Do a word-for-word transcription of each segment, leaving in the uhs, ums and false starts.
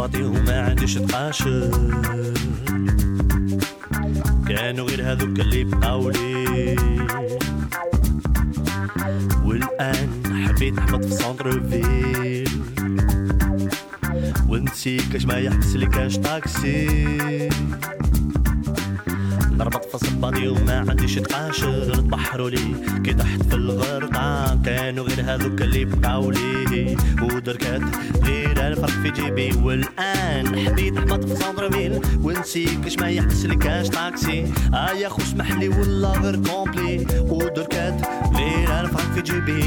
صباطي وما عنديش تقاشر كانوا غير هذوك اللي بقاولي والآن حبيت نحبط في سونتر فيل ونسيت كاش ما يحبس لي كاش طاكسي نربط في صباطي وما عنديش تقاشر تبحروا لي كي تحت في الغرقة كانوا غير هذوك اللي بقاولي ودركات غير الفرق في جيبي والآن حبيت نحبط في سونتر فيل ونسيت كاش ما يحبس لي كاش طاكسي آه يا خو اسمحلي والله غير كومبلي ودركات غير الفرق في جيبي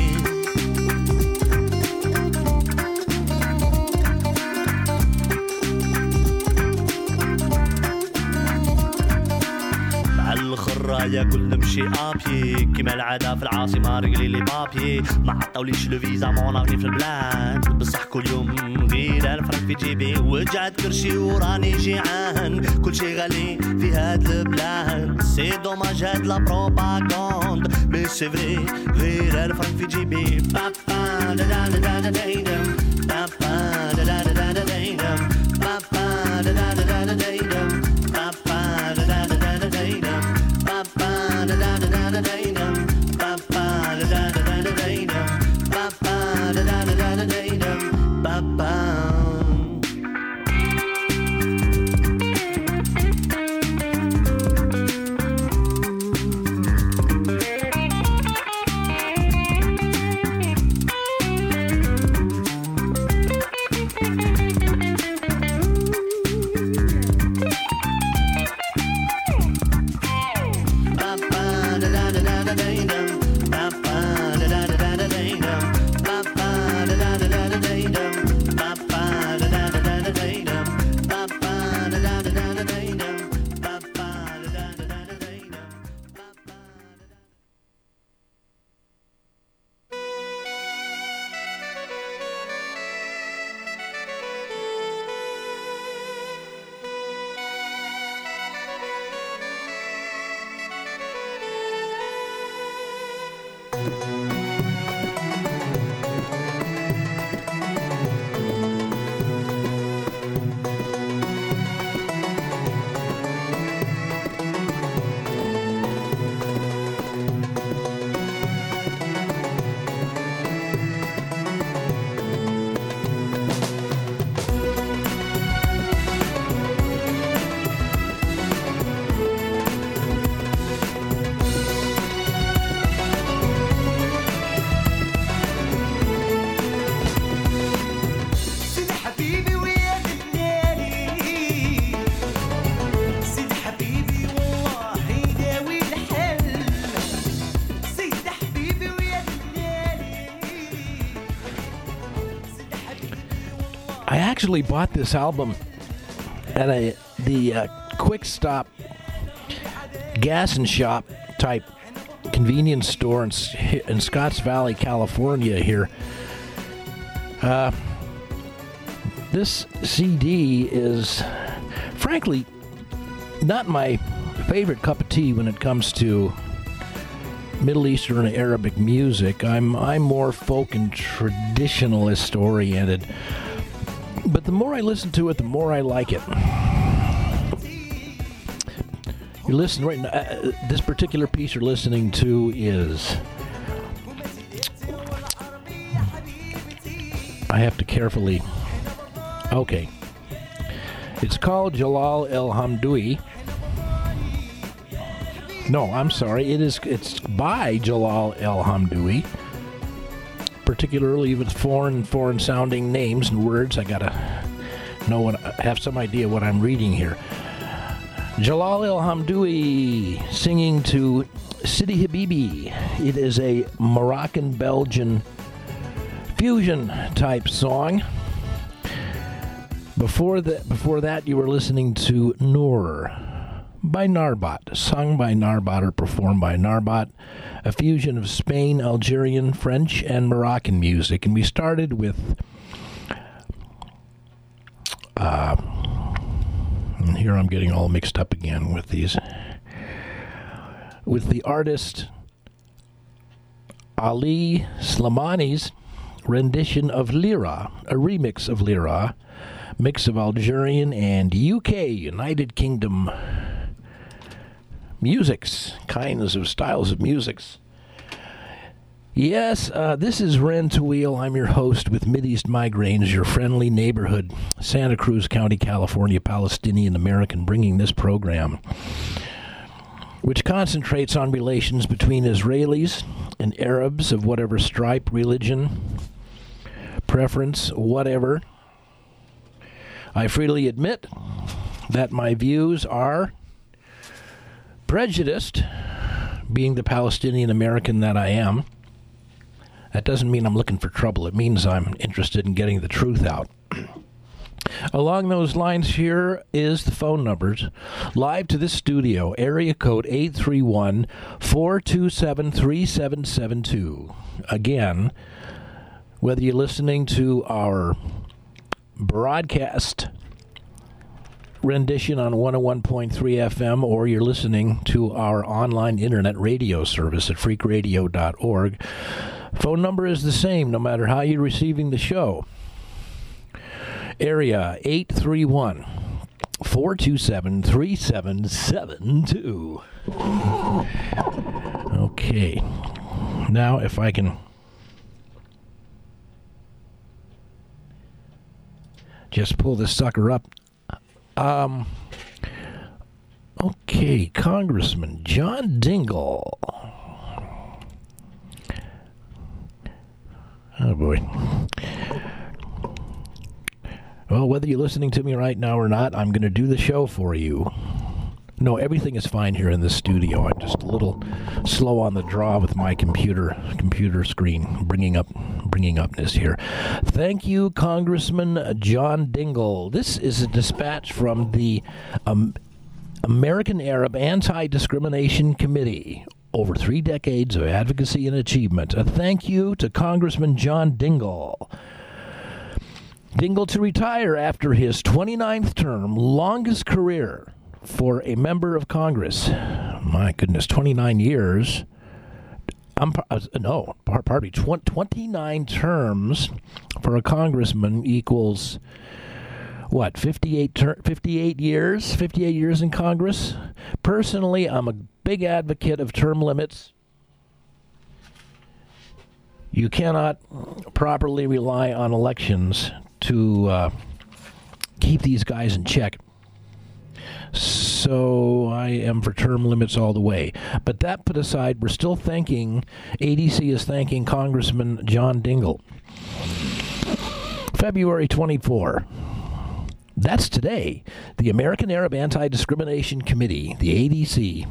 الخرايا كل نمشي ابي كيما العاده في العاصمه رجلي لي بابي ما عطاوليش لو فيزا مون افني في البلاد بصح كل يوم غير الفرق في جيبي وجعت كرشي وراني جيعان كل شي غالي في هاد البلاد سي دوماج هاد لا بروباغوند مي سي فري غير الفرق في جيبي بابا دا دا دا دا دا بابا دا دا دا دا دا بابا دا دا دا دا دا بابا دا دا دا دا I actually bought this album at a the uh, Quick Stop gas and shop type convenience store in, in Scotts Valley, California here. Uh, this C D is, frankly, not my favorite cup of tea when it comes to Middle Eastern and Arabic music. I'm I'm more folk and traditionalist oriented. But the more I listen to it, the more I like it. You listen right now. Uh, this particular piece you're listening to is. I have to carefully. Okay. It's called Jalal El Hamdoui. No, I'm sorry. It is. It's by Jalal El Hamdoui. Particularly with foreign, foreign-sounding names and words, I gotta know what, have some idea what I'm reading here. Jalal El Hamdoui singing to Sidi Habibi. It is a Moroccan-Belgian fusion-type song. Before that, before that, you were listening to Noor by Narbat, sung by Narbat or performed by Narbat, a fusion of Spain, Algerian, French, and Moroccan music. And we started with, uh, and here I'm getting all mixed up again with these, with the artist Ali Slimani's rendition of Lira, a remix of Lira, mix of Algerian and U K, United Kingdom musics, kinds of styles of musics. Yes, uh, this is Ren Tawil. I'm your host with Mideast Migraines, your friendly neighborhood Santa Cruz County, California Palestinian American, bringing this program, which concentrates on relations between Israelis and Arabs of whatever stripe, religion, preference, whatever. I freely admit that my views are prejudiced, being the Palestinian American that I am. That doesn't mean I'm looking for trouble. It means I'm interested in getting the truth out. Along those lines, here is the phone numbers. Live to this studio, area code eight three one, four two seven, three seven seven two. Again, whether you're listening to our broadcast rendition on one oh one point three F M or you're listening to our online internet radio service at freak radio dot org, phone number is the same no matter how you're receiving the show. Area eight three one, four two seven, three seven seven two. Okay. Now, if I can just pull this sucker up. Um, okay, Congressman John Dingell. Oh, boy. Well, whether you're listening to me right now or not, I'm going to do the show for you. No, everything is fine here in the studio. I'm just a little slow on the draw with my computer computer screen bringing up bringing upness here. Thank you, Congressman John Dingell. This is a dispatch from the um, American Arab Anti-Discrimination Committee. Over three decades of advocacy and achievement. A thank you to Congressman John Dingell. Dingell to retire after his twenty-ninth term, longest career for a member of Congress. My goodness, twenty-nine years. I'm uh, no, pardon me, twenty-nine terms for a congressman equals what? fifty-eight ter- fifty-eight years, fifty-eight years in Congress. Personally, I'm a big advocate of term limits. You cannot properly rely on elections to uh, keep these guys in check. So I am for term limits all the way. But that put aside, we're still thanking, A D C is thanking Congressman John Dingell. February twenty-fourth. That's today. The American Arab Anti-Discrimination Committee, the A D C,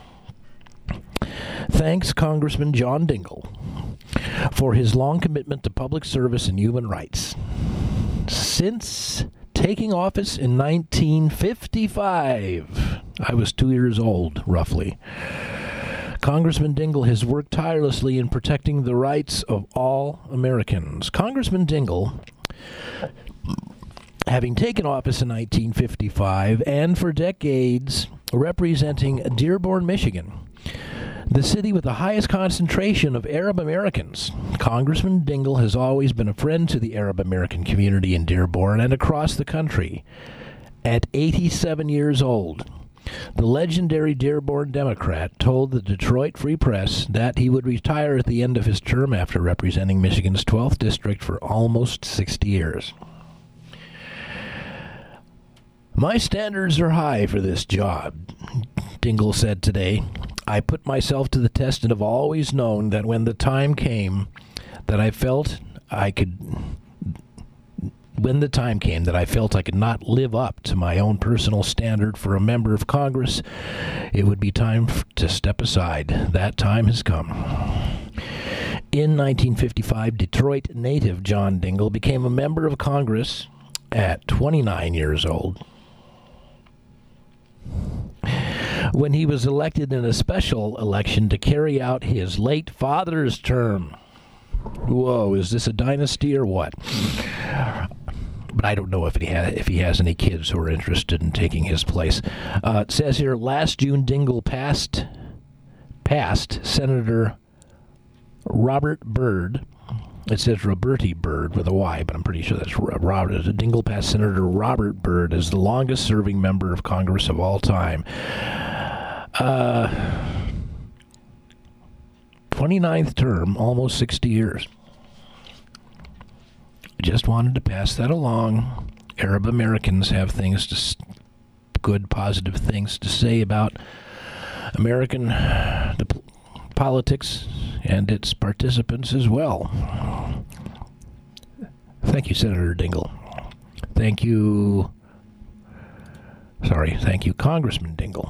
thanks Congressman John Dingell for his long commitment to public service and human rights. Since taking office in nineteen fifty-five, I was two years old, roughly, Congressman Dingell has worked tirelessly in protecting the rights of all Americans. Congressman Dingell, having taken office in nineteen fifty-five and for decades representing Dearborn, Michigan, the city with the highest concentration of Arab Americans, Congressman Dingell has always been a friend to the Arab American community in Dearborn and across the country. At eighty-seven years old, the legendary Dearborn Democrat told the Detroit Free Press that he would retire at the end of his term after representing Michigan's twelfth district for almost sixty years. My standards are high for this job, Dingell said today. I put myself to the test and have always known that when the time came that I felt I could, when the time came that I felt I could not live up to my own personal standard for a member of Congress, it would be time to step aside. That time has come. In nineteen fifty-five, Detroit native John Dingell became a member of Congress at twenty-nine years old. When he was elected in a special election to carry out his late father's term. Whoa, is this a dynasty or what? But I don't know if he has, if he has any kids who are interested in taking his place. Uh, it says here, last June, Dingell passed, passed Senator Robert Byrd It says Roberti Byrd with a Y, but I'm pretty sure that's Robert. Dingle past Senator Robert Byrd as the longest-serving member of Congress of all time. Uh, twenty-ninth term, almost sixty years. Just wanted to pass that along. Arab Americans have things to, good, positive things to say about American the, politics and its participants as well. Thank you, Senator Dingell. Thank you. Sorry, thank you, Congressman Dingell.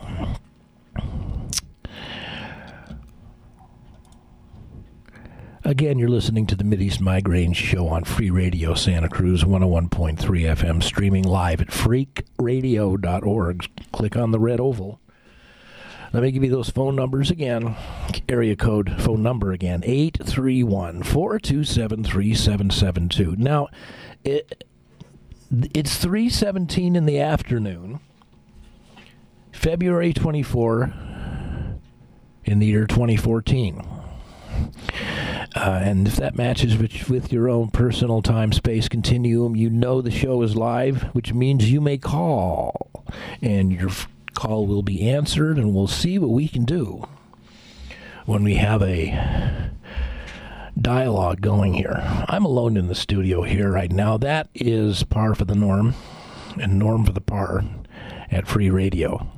Again, you're listening to the Mideast Migraine Show on Free Radio Santa Cruz, one oh one point three F M, streaming live at freak radio dot org. Click on the red oval. Let me give you those phone numbers again. Area code phone number again, eight three one, four two seven, three seven seven two. Now, it, it's three seventeen in the afternoon, February twenty-fourth, in the year twenty fourteen. Uh, and if that matches with, with your own personal time-space continuum, you know the show is live, which means you may call, and your f- call will be answered, and we'll see what we can do when we have a dialogue going here. I'm alone in the studio here right now. That is par for the norm, and norm for the par at Free Radio.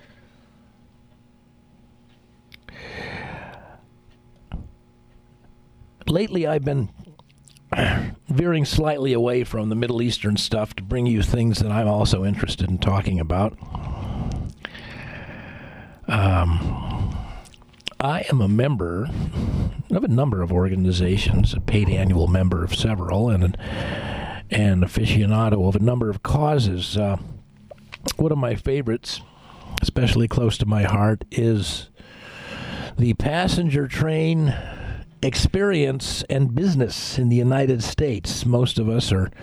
Lately, I've been veering slightly away from the Middle Eastern stuff to bring you things that I'm also interested in talking about. Um, I am a member of a number of organizations, a paid annual member of several, and an, an aficionado of a number of causes. Uh, one of my favorites, especially close to my heart, is the passenger train experience and business in the United States. Most of us are,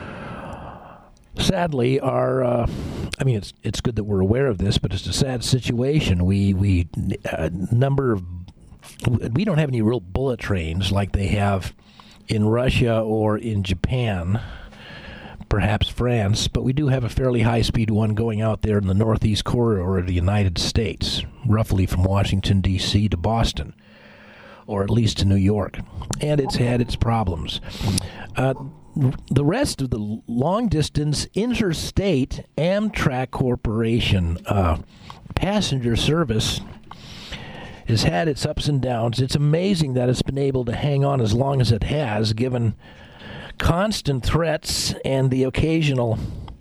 sadly, are. Uh, I mean, it's it's good that we're aware of this, but it's a sad situation. We we a number of we don't have any real bullet trains like they have in Russia or in Japan, perhaps France, but we do have a fairly high-speed one going out there in the Northeast Corridor of the United States, roughly from Washington, D C to Boston, or at least to New York, and it's had its problems. Uh, the rest of the long-distance interstate Amtrak Corporation uh, passenger service has had its ups and downs. It's amazing that it's been able to hang on as long as it has, given constant threats and the occasional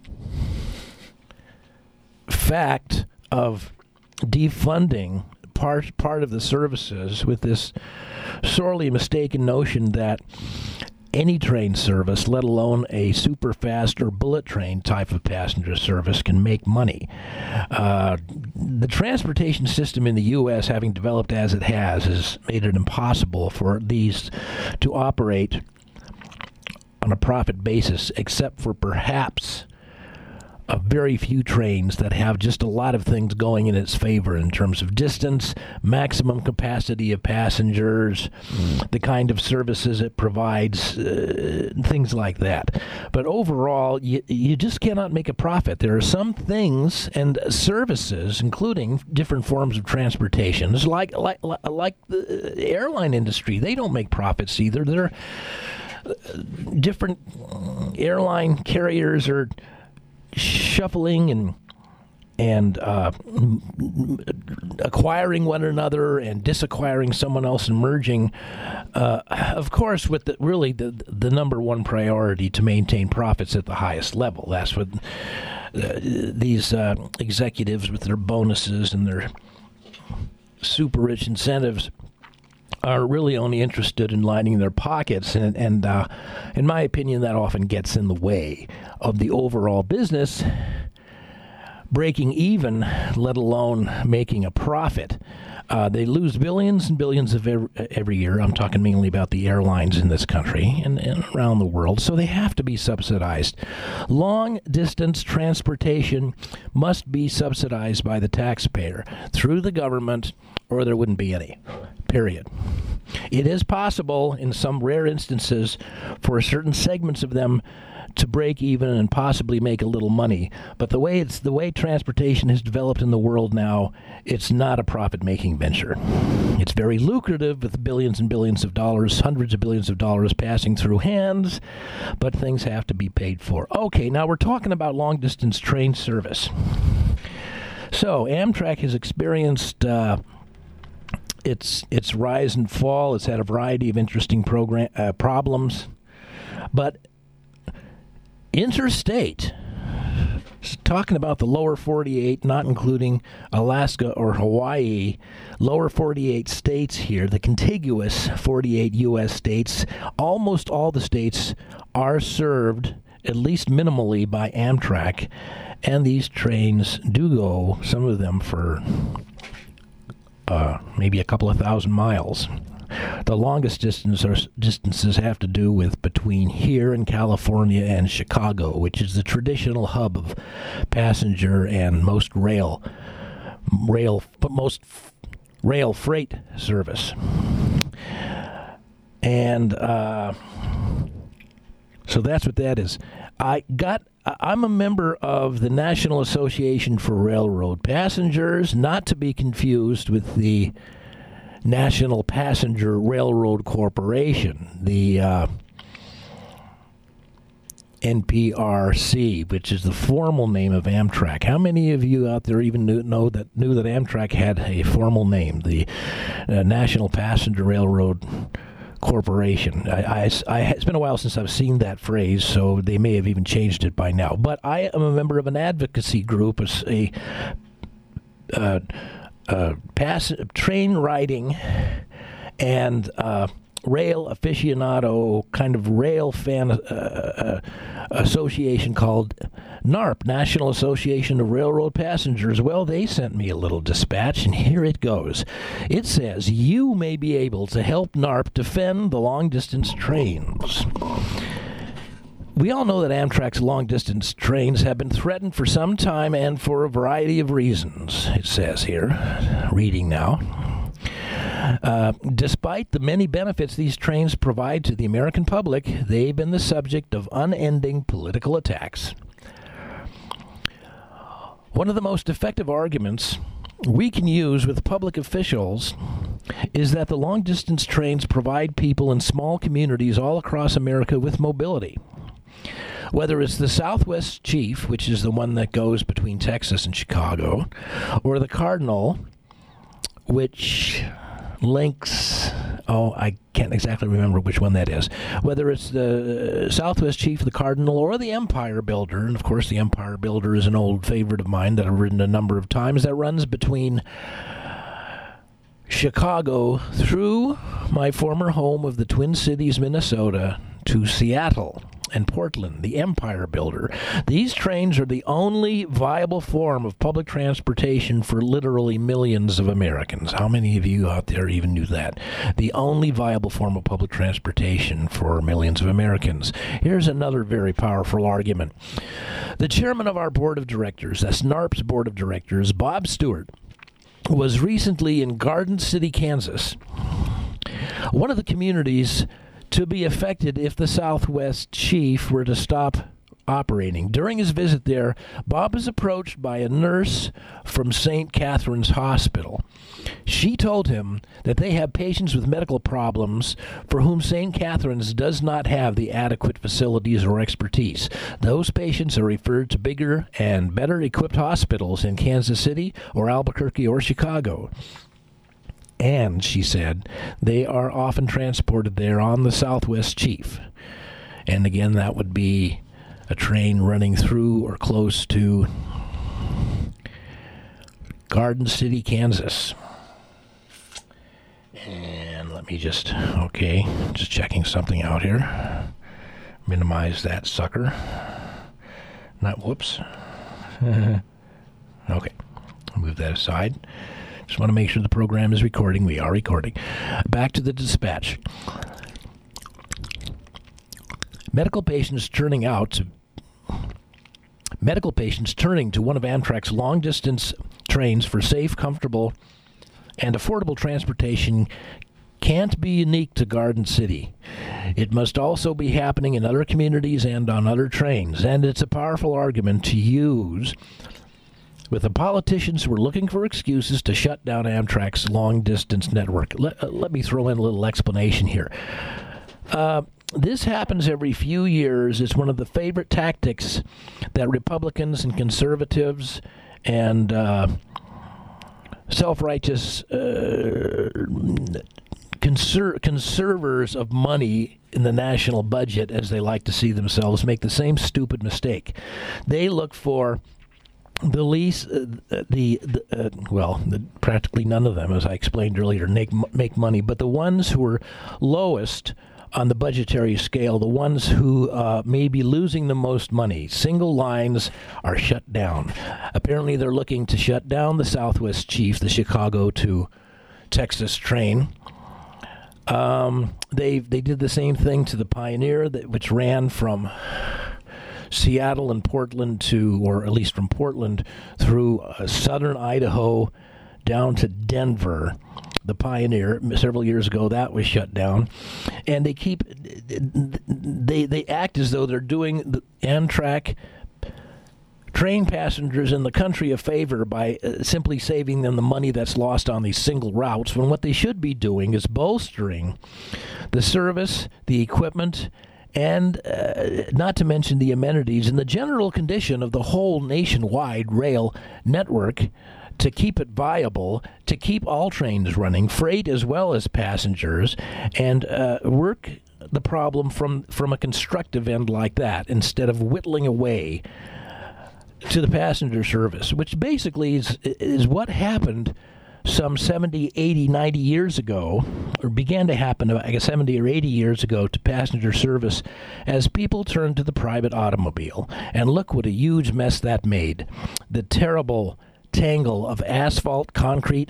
fact of defunding part part of the services, with this sorely mistaken notion that any train service, let alone a super fast or bullet train type of passenger service, can make money. Uh, the transportation system in the U S, having developed as it has, has made it impossible for these to operate on a profit basis, except for perhaps a very few trains that have just a lot of things going in its favor in terms of distance, maximum capacity of passengers, mm. the kind of services it provides, uh, things like that. But overall, you, you just cannot make a profit. There are some things and services, including different forms of transportation, like like like the airline industry. They don't make profits either. They're uh, different airline carriers are shuffling and and uh, acquiring one another and disacquiring someone else and merging, uh, of course, with the, really the the number one priority to maintain profits at the highest level. That's what uh, these uh, executives with their bonuses and their super rich incentives are really only interested in lining their pockets, and, and uh, in my opinion, that often gets in the way of the overall business breaking even, let alone making a profit. Uh, they lose billions and billions of every, every year. I'm talking mainly about the airlines in this country and, and around the world, so they have to be subsidized. Long-distance transportation must be subsidized by the taxpayer through the government, or there wouldn't be any, period. It is possible in some rare instances for certain segments of them to break even and possibly make a little money. But the way it's the way transportation has developed in the world now, it's not a profit-making venture. It's very lucrative with billions and billions of dollars, hundreds of billions of dollars passing through hands, but things have to be paid for. Okay, now we're talking about long-distance train service. So Amtrak has experienced uh, its its rise and fall. It's had a variety of interesting program uh, problems, but interstate, talking about the lower forty-eight, not including Alaska or Hawaii, lower forty-eight states here, the contiguous forty-eight U S states, almost all the states are served, at least minimally, by Amtrak, and these trains do go, some of them for uh, maybe a couple of thousand miles. The longest distance or distances have to do with between here in California and Chicago, which is the traditional hub of passenger and most rail, rail, most rail freight service. And uh, so that's what that is. I got. I'm a member of the National Association for Railroad Passengers, not to be confused with the National Passenger Railroad Corporation, the uh, N P R C, which is the formal name of Amtrak. How many of you out there even knew, know that knew that Amtrak had a formal name, the uh, National Passenger Railroad Corporation? I, I, I, it's been a while since I've seen that phrase, so they may have even changed it by now. But I am a member of an advocacy group, a, a uh, Uh, pass, train riding and uh, rail aficionado kind of rail fan uh, uh, association called NARP, National Association of Railroad Passengers. Well, they sent me a little dispatch, and here it goes. It says, you may be able to help NARP defend the long-distance trains. We all know that Amtrak's long-distance trains have been threatened for some time and for a variety of reasons, it says here, reading now. Uh, despite the many benefits these trains provide to the American public, they've been the subject of unending political attacks. One of the most effective arguments we can use with public officials is that the long-distance trains provide people in small communities all across America with mobility. Whether it's the Southwest Chief, which is the one that goes between Texas and Chicago, or the Cardinal, which links, oh, I can't exactly remember which one that is. Whether it's the Southwest Chief, the Cardinal, or the Empire Builder, and of course the Empire Builder is an old favorite of mine that I've ridden a number of times, that runs between Chicago through my former home of the Twin Cities, Minnesota, to Seattle and Portland, the Empire Builder. These trains are the only viable form of public transportation for literally millions of Americans. How many of you out there even knew that? The only viable form of public transportation for millions of Americans. Here's another very powerful argument. The chairman of our board of directors, that's NARP's board of directors, Bob Stewart, was recently in Garden City, Kansas, one of the communities to be affected if the Southwest Chief were to stop operating. During his visit there, Bob was approached by a nurse from Saint Catherine's Hospital. She told him that they have patients with medical problems for whom Saint Catherine's does not have the adequate facilities or expertise. Those patients are referred to bigger and better equipped hospitals in Kansas City or Albuquerque or Chicago. And, she said, they are often transported there on the Southwest Chief. And again, that would be a train running through or close to Garden City, Kansas. And let me just, okay, just checking something out here. Minimize that sucker. Not, whoops. Okay, I'll move that aside. Just want to make sure the program is recording. We are recording. Back to the dispatch. Medical patients turning out to medical patients turning to one of Amtrak's long-distance trains for safe, comfortable, and affordable transportation can't be unique to Garden City. It must also be happening in other communities and on other trains, and it's a powerful argument to use with the politicians who are looking for excuses to shut down Amtrak's long-distance network. Let, uh, let me throw in a little explanation here. Uh, this happens every few years. It's one of the favorite tactics that Republicans and conservatives and uh, self-righteous uh, conser- conservers of money in the national budget, as they like to see themselves, make the same stupid mistake. They look for the least, uh, the, the uh, well, the, practically none of them, as I explained earlier, make, make money, but the ones who are lowest on the budgetary scale, the ones who uh, may be losing the most money. Single lines are shut down. Apparently they're looking to shut down the Southwest Chief, the Chicago to Texas train. Um, they they did the same thing to the Pioneer, that, which ran from Seattle and Portland to, or at least from Portland through uh, southern Idaho down to Denver. The Pioneer, several years ago, that was shut down. And they keep, they they act as though they're doing the Amtrak train passengers in the country a favor by uh, simply saving them the money that's lost on these single routes, when what they should be doing is bolstering the service, the equipment, and uh, not to mention the amenities and the general condition of the whole nationwide rail network to keep it viable, to keep all trains running, freight as well as passengers, and uh, work the problem from, from a constructive end like that, instead of whittling away to the passenger service, which basically is, is what happened some seventy, eighty, ninety years ago, or began to happen, I guess, seventy or eighty years ago to passenger service as people turned to the private automobile. And look what a huge mess that made. The terrible tangle of asphalt, concrete,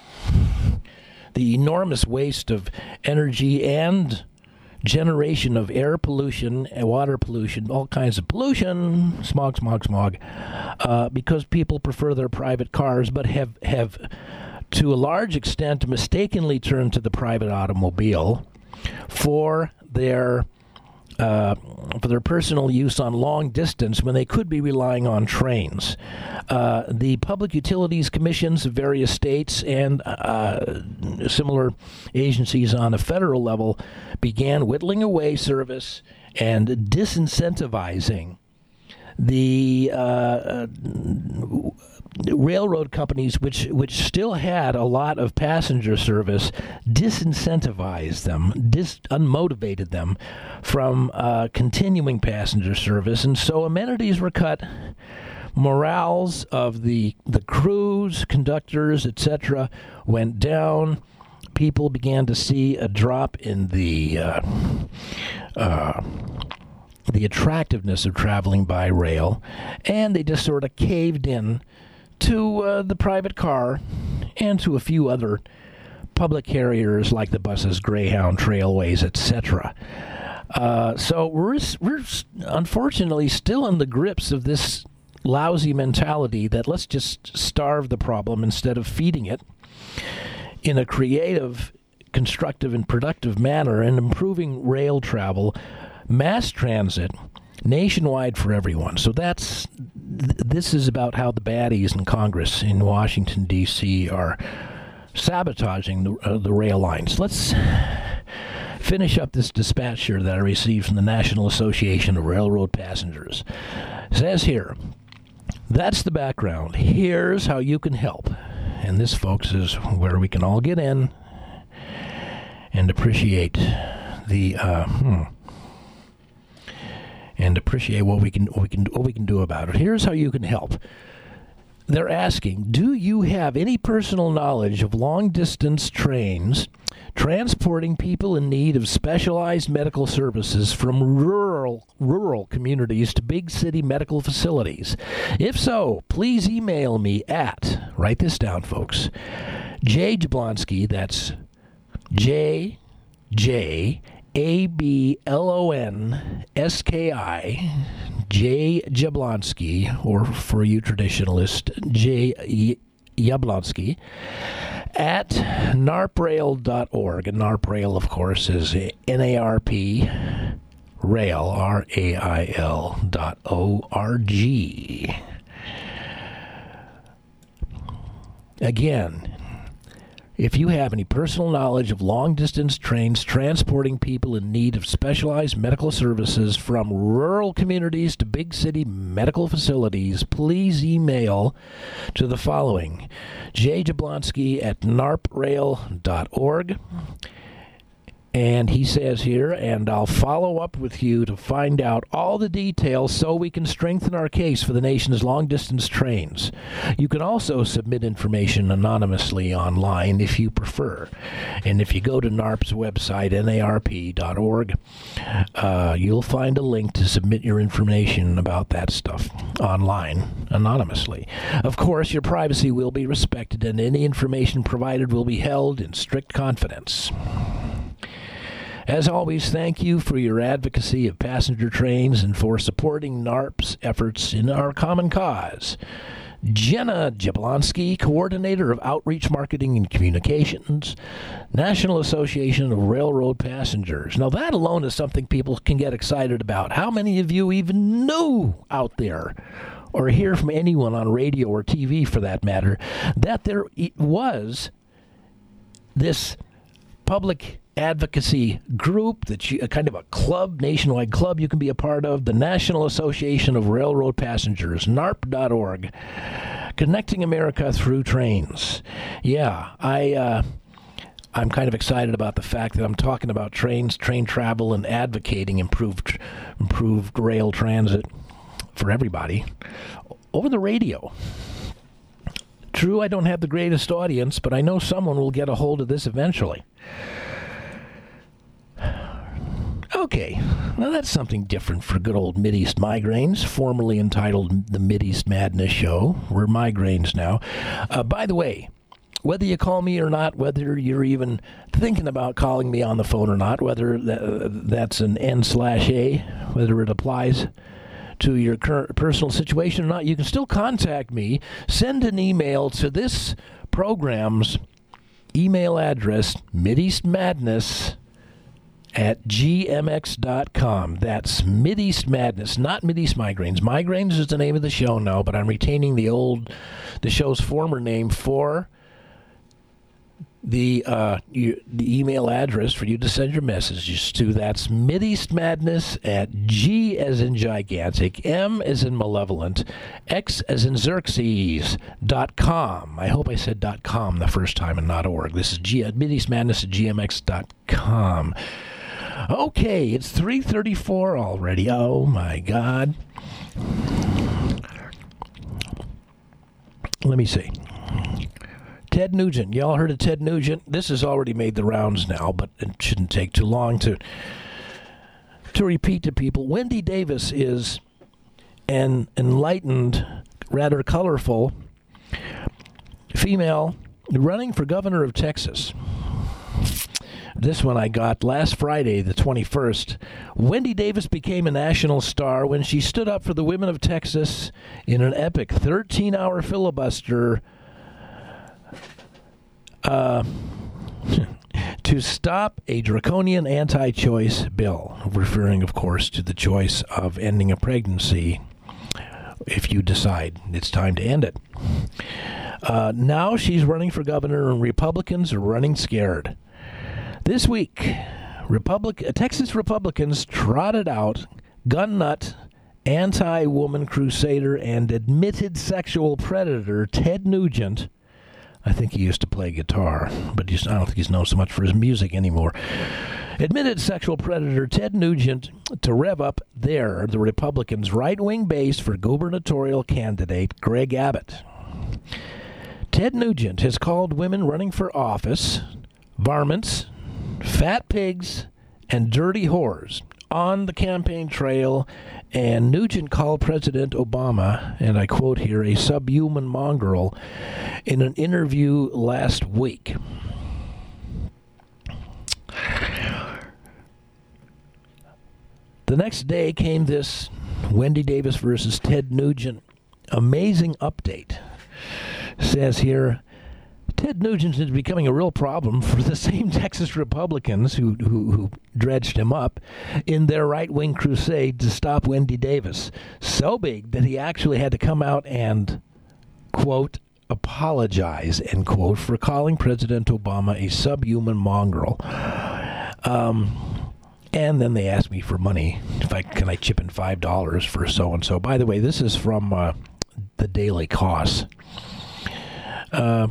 the enormous waste of energy and generation of air pollution, water pollution, all kinds of pollution, smog, smog, smog, uh, because people prefer their private cars, but have, have to a large extent mistakenly turned to the private automobile for their Uh, for their personal use on long distance when they could be relying on trains. Uh, the public utilities commissions of various states and uh, similar agencies on a federal level began whittling away service and disincentivizing the uh, railroad companies, which which still had a lot of passenger service, disincentivized them, dis- unmotivated them from uh, continuing passenger service, and so amenities were cut. Morales of the the crews, conductors, et cetera, went down. People began to see a drop in the uh, uh, the attractiveness of traveling by rail, and they just sort of caved in to uh, the private car and to a few other public carriers like the buses, Greyhound, Trailways, et cetera. Uh, so we're we're unfortunately still in the grips of this lousy mentality that let's just starve the problem instead of feeding it in a creative, constructive, and productive manner, and improving rail travel, mass transit, nationwide for everyone. So that's th- this is about how the baddies in Congress in Washington, D C are sabotaging the, uh, the rail lines. Let's finish up this dispatch here that I received from the National Association of Railroad Passengers. It says here, that's the background. Here's how you can help. And this, folks, is where we can all get in and appreciate the uh, hmm, and appreciate what we can what we can what we can do about it. Here's how you can help. They're asking, do you have any personal knowledge of long-distance trains transporting people in need of specialized medical services from rural rural communities to big city medical facilities? If so, please email me at, write this down, folks, J Jablonski, that's J, J, A B L O N S K I, J Jablonski, or for you traditionalists, J Jablonski, at narprail dot org. And NARPRAIL, of course, is N A R P, rail, R A I L dot O R G. Again, if you have any personal knowledge of long-distance trains transporting people in need of specialized medical services from rural communities to big city medical facilities, please email to the following: J Jablonski at narprail dot org. And he says here, and I'll follow up with you to find out all the details so we can strengthen our case for the nation's long-distance trains. You can also submit information anonymously online if you prefer. And if you go to NARP's website, N A R P dot org, uh, you'll find a link to submit your information about that stuff online anonymously. Of course, your privacy will be respected, and any information provided will be held in strict confidence. As always, thank you for your advocacy of passenger trains and for supporting NARP's efforts in our common cause. Jenna Jablonski, Coordinator of Outreach Marketing and Communications, National Association of Railroad Passengers. Now, that alone is something people can get excited about. How many of you even knew out there, or hear from anyone on radio or T V for that matter, that there was this public advocacy group, that you, a kind of a club, nationwide club you can be a part of, the National Association of Railroad Passengers, narp dot org, connecting America through trains. Yeah, I, uh, I'm kind of excited about the fact that I'm talking about trains, train travel, and advocating improved, improved rail transit for everybody over the radio. True, I don't have the greatest audience, but I know someone will get a hold of this eventually. Okay, now that's something different for good old Mideast Migraines, formerly entitled the Mideast Madness Show. We're Migraines now. Uh, by the way, whether you call me or not, whether you're even thinking about calling me on the phone or not, whether that, that's an N slash A, whether it applies to your current personal situation or not, you can still contact me. Send an email to this program's email address, mideastmadness at g m x dot com. That's Mideast Madness, not Mideast Migraines. Migraines is the name of the show now, but I'm retaining the old, the show's former name for the uh, you, the email address for you to send your messages to. That's Mideast Madness at G as in gigantic, M as in malevolent, X as in Xerxes dot com. I hope I said dot com the first time and not org. This is G- Mideast Madness at G M X dot com. Okay, it's three thirty-four already. Oh, my God. Let me see. Ted Nugent. Y'all heard of Ted Nugent? This has already made the rounds now, but it shouldn't take too long to to repeat to people. Wendy Davis is an enlightened, rather colorful female running for governor of Texas. This one I got last Friday, the twenty-first. Wendy Davis became a national star when she stood up for the women of Texas in an epic thirteen-hour filibuster uh, to stop a draconian anti-choice bill, referring, of course, to the choice of ending a pregnancy if you decide it's time to end it. Uh, now she's running for governor, and Republicans are running scared. This week, Republic, Texas Republicans trotted out gun nut, anti-woman crusader, and admitted sexual predator Ted Nugent. I think he used to play guitar, but he's, I don't think he's known so much for his music anymore. Admitted sexual predator Ted Nugent to rev up their, the Republicans' right-wing base for gubernatorial candidate Greg Abbott. Ted Nugent has called women running for office varmints, fat pigs and dirty whores on the campaign trail, and Nugent called President Obama, and I quote here, a subhuman mongrel in an interview last week. The next day came this Wendy Davis versus Ted Nugent amazing update. Says here, Ted Nugent is becoming a real problem for the same Texas Republicans who, who, who dredged him up in their right-wing crusade to stop Wendy Davis. So big that he actually had to come out and, quote, apologize, end quote, for calling President Obama a subhuman mongrel. Um, and then they asked me for money. If I can I chip in five dollars for so-and-so. By the way, this is from uh, the Daily Cost. Uh,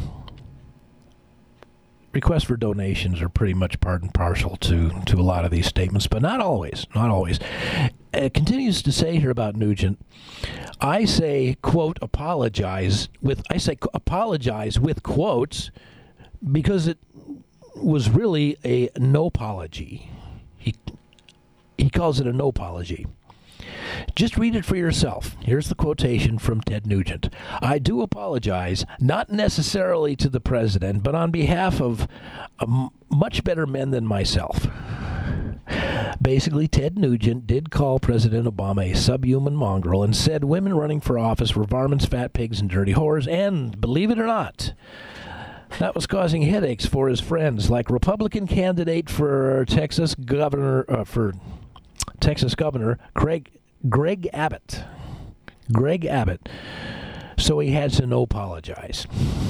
requests for donations are pretty much part and parcel to, to a lot of these statements, but not always, not always. It continues to say here about Nugent, I say, quote, apologize with, I say apologize with quotes because it was really a no-apology. He, he calls it a no-apology. Just read it for yourself. Here's the quotation from Ted Nugent. I do apologize, not necessarily to the president, but on behalf of um, much better men than myself. Basically, Ted Nugent did call President Obama a subhuman mongrel and said women running for office were varmints, fat pigs, and dirty whores, and, believe it or not, that was causing headaches for his friends, like Republican candidate for Texas governor, uh, for Texas Governor Craig Greg Abbott. Greg Abbott. So he had to no apologize.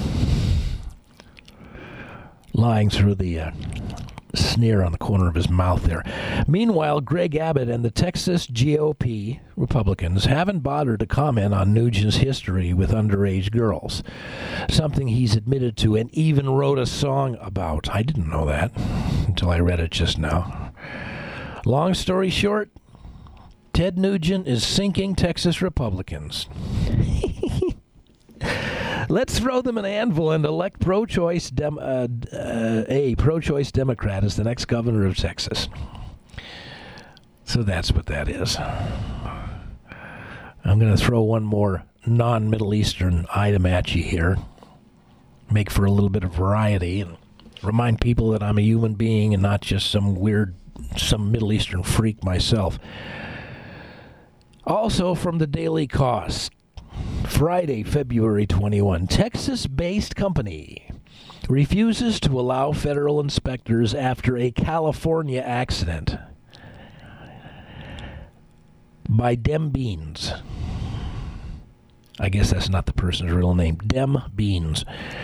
Lying through the uh, sneer on the corner of his mouth there. Meanwhile, Greg Abbott and the Texas G O P Republicans haven't bothered to comment on Nugent's history with underage girls, something he's admitted to and even wrote a song about. I didn't know that until I read it just now. Long story short, Ted Nugent is sinking Texas Republicans. Let's throw them an anvil and elect pro-choice dem- uh, uh, a pro-choice Democrat as the next governor of Texas. So that's what that is. I'm going to throw one more non-Middle Eastern item at you here. Make for a little bit of variety and remind people that I'm a human being and not just some weird, some Middle Eastern freak myself. Also from the Daily Cost, Friday, February twenty-first, Texas-based company refuses to allow federal inspectors after a California accident by Dem Beans. I guess that's not the person's real name. Dem Beans.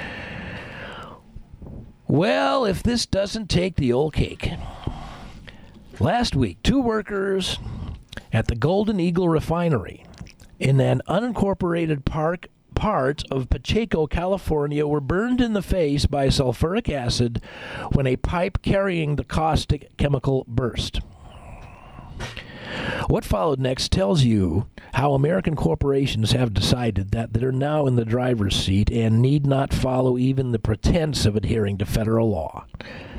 Well, if this doesn't take the old cake. Last week, two workers at the Golden Eagle Refinery in an unincorporated park part of Pacheco, California, were burned in the face by sulfuric acid when a pipe carrying the caustic chemical burst. What followed next tells you how American corporations have decided that they're now in the driver's seat and need not follow even the pretense of adhering to federal law.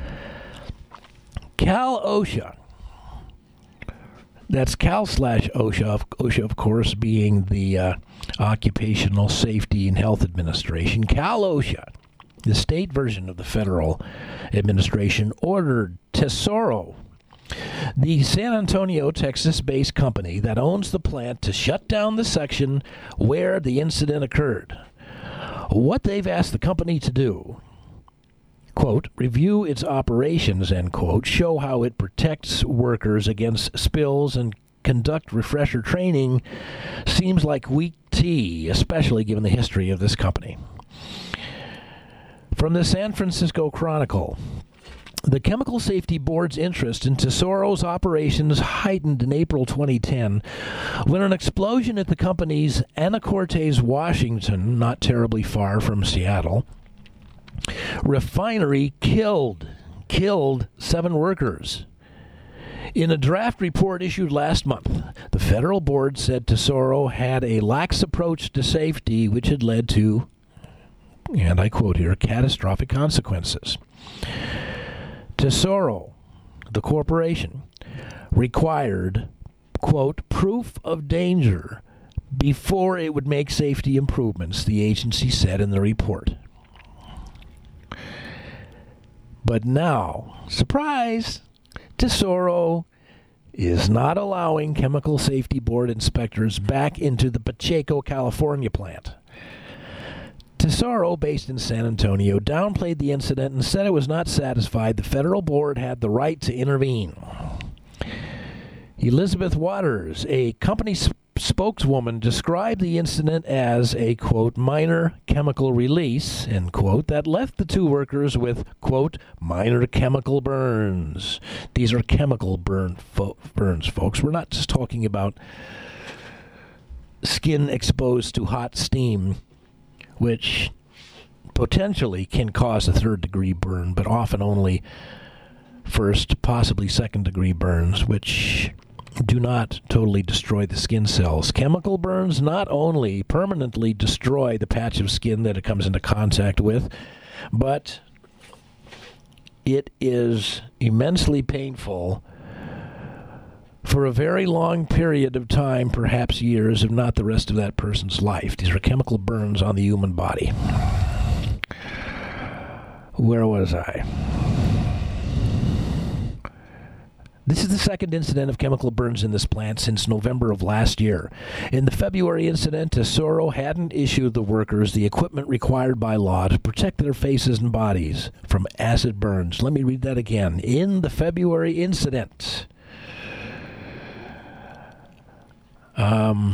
Cal OSHA. That's Cal slash OSHA, OSHA, of course, being the uh, Occupational Safety and Health Administration. Cal OSHA, the state version of the federal administration, ordered Tesoro, the San Antonio, Texas-based company that owns the plant, to shut down the section where the incident occurred. What they've asked the company to do, quote, review its operations, end quote, show how it protects workers against spills and conduct refresher training, seems like weak tea, especially given the history of this company. From the San Francisco Chronicle, the Chemical Safety Board's interest in Tesoro's operations heightened in April twenty ten when an explosion at the company's Anacortes, Washington, not terribly far from Seattle, refinery killed, killed seven workers. In a draft report issued last month, the federal board said Tesoro had a lax approach to safety, which had led to, and I quote here, catastrophic consequences. Tesoro the corporation, required, quote, proof of danger before it would make safety improvements, the agency said in the report. But now, surprise, Tesoro is not allowing Chemical Safety Board inspectors back into the Pacheco, California plant. Tesoro, based in San Antonio, downplayed the incident and said it was not satisfied the federal board had the right to intervene. Elizabeth Waters, a company sp- spokeswoman, described the incident as a, quote, minor chemical release, end quote, that left the two workers with, quote, minor chemical burns. These are chemical burn fo- burns, folks. We're not just talking about skin exposed to hot steam, which potentially can cause a third-degree burn, but often only first, possibly second-degree burns, which do not totally destroy the skin cells. Chemical burns not only permanently destroy the patch of skin that it comes into contact with, but it is immensely painful for a very long period of time, perhaps years, if not the rest of that person's life. These are chemical burns on the human body. Where was I? This is the second incident of chemical burns in this plant since November of last year. In the February incident, Tesoro hadn't issued the workers the equipment required by law to protect their faces and bodies from acid burns. Let me read that again. In the February incident, um,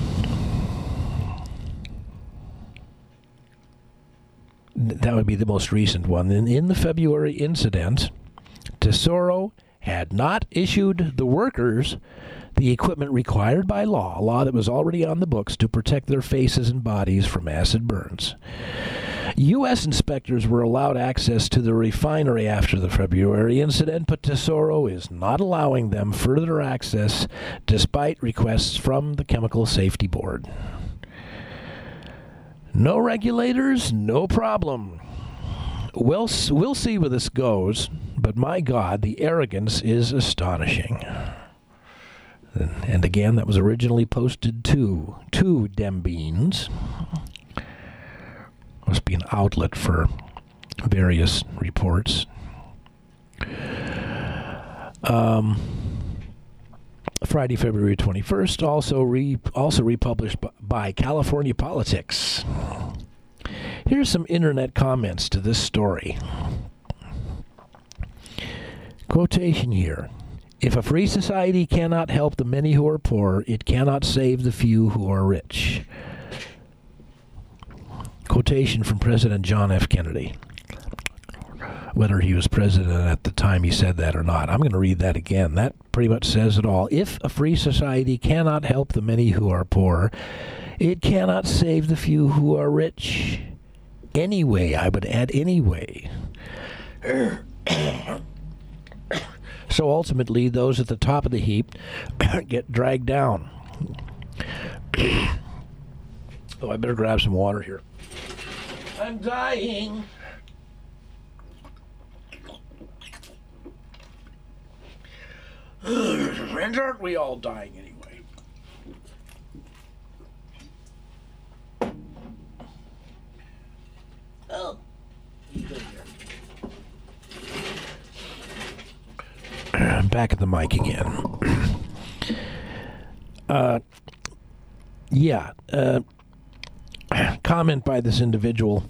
that would be the most recent one. In, in the February incident, Tesoro had not issued the workers the equipment required by law, a law that was already on the books, to protect their faces and bodies from acid burns. U S inspectors were allowed access to the refinery after the February incident, but Tesoro is not allowing them further access despite requests from the Chemical Safety Board. No regulators, no problem. We'll, we'll see where this goes, but my God, the arrogance is astonishing. And, and again, that was originally posted to, to Dem Beans. Must be an outlet for various reports. Um, Friday, February twenty-first, also, re, also republished by California Politics. Here's some internet comments to this story. Quotation here. If a free society cannot help the many who are poor, it cannot save the few who are rich. Quotation from President John F. Kennedy. Whether he was president at the time he said that or not. I'm going to read that again. That pretty much says it all. If a free society cannot help the many who are poor, it cannot save the few who are rich. Anyway, I would add anyway. So ultimately, those at the top of the heap get dragged down. Oh, I better grab some water here. I'm dying. And aren't we all dying anyway? Oh, you good here. I'm back at the mic again. uh, yeah. Uh, comment by this individual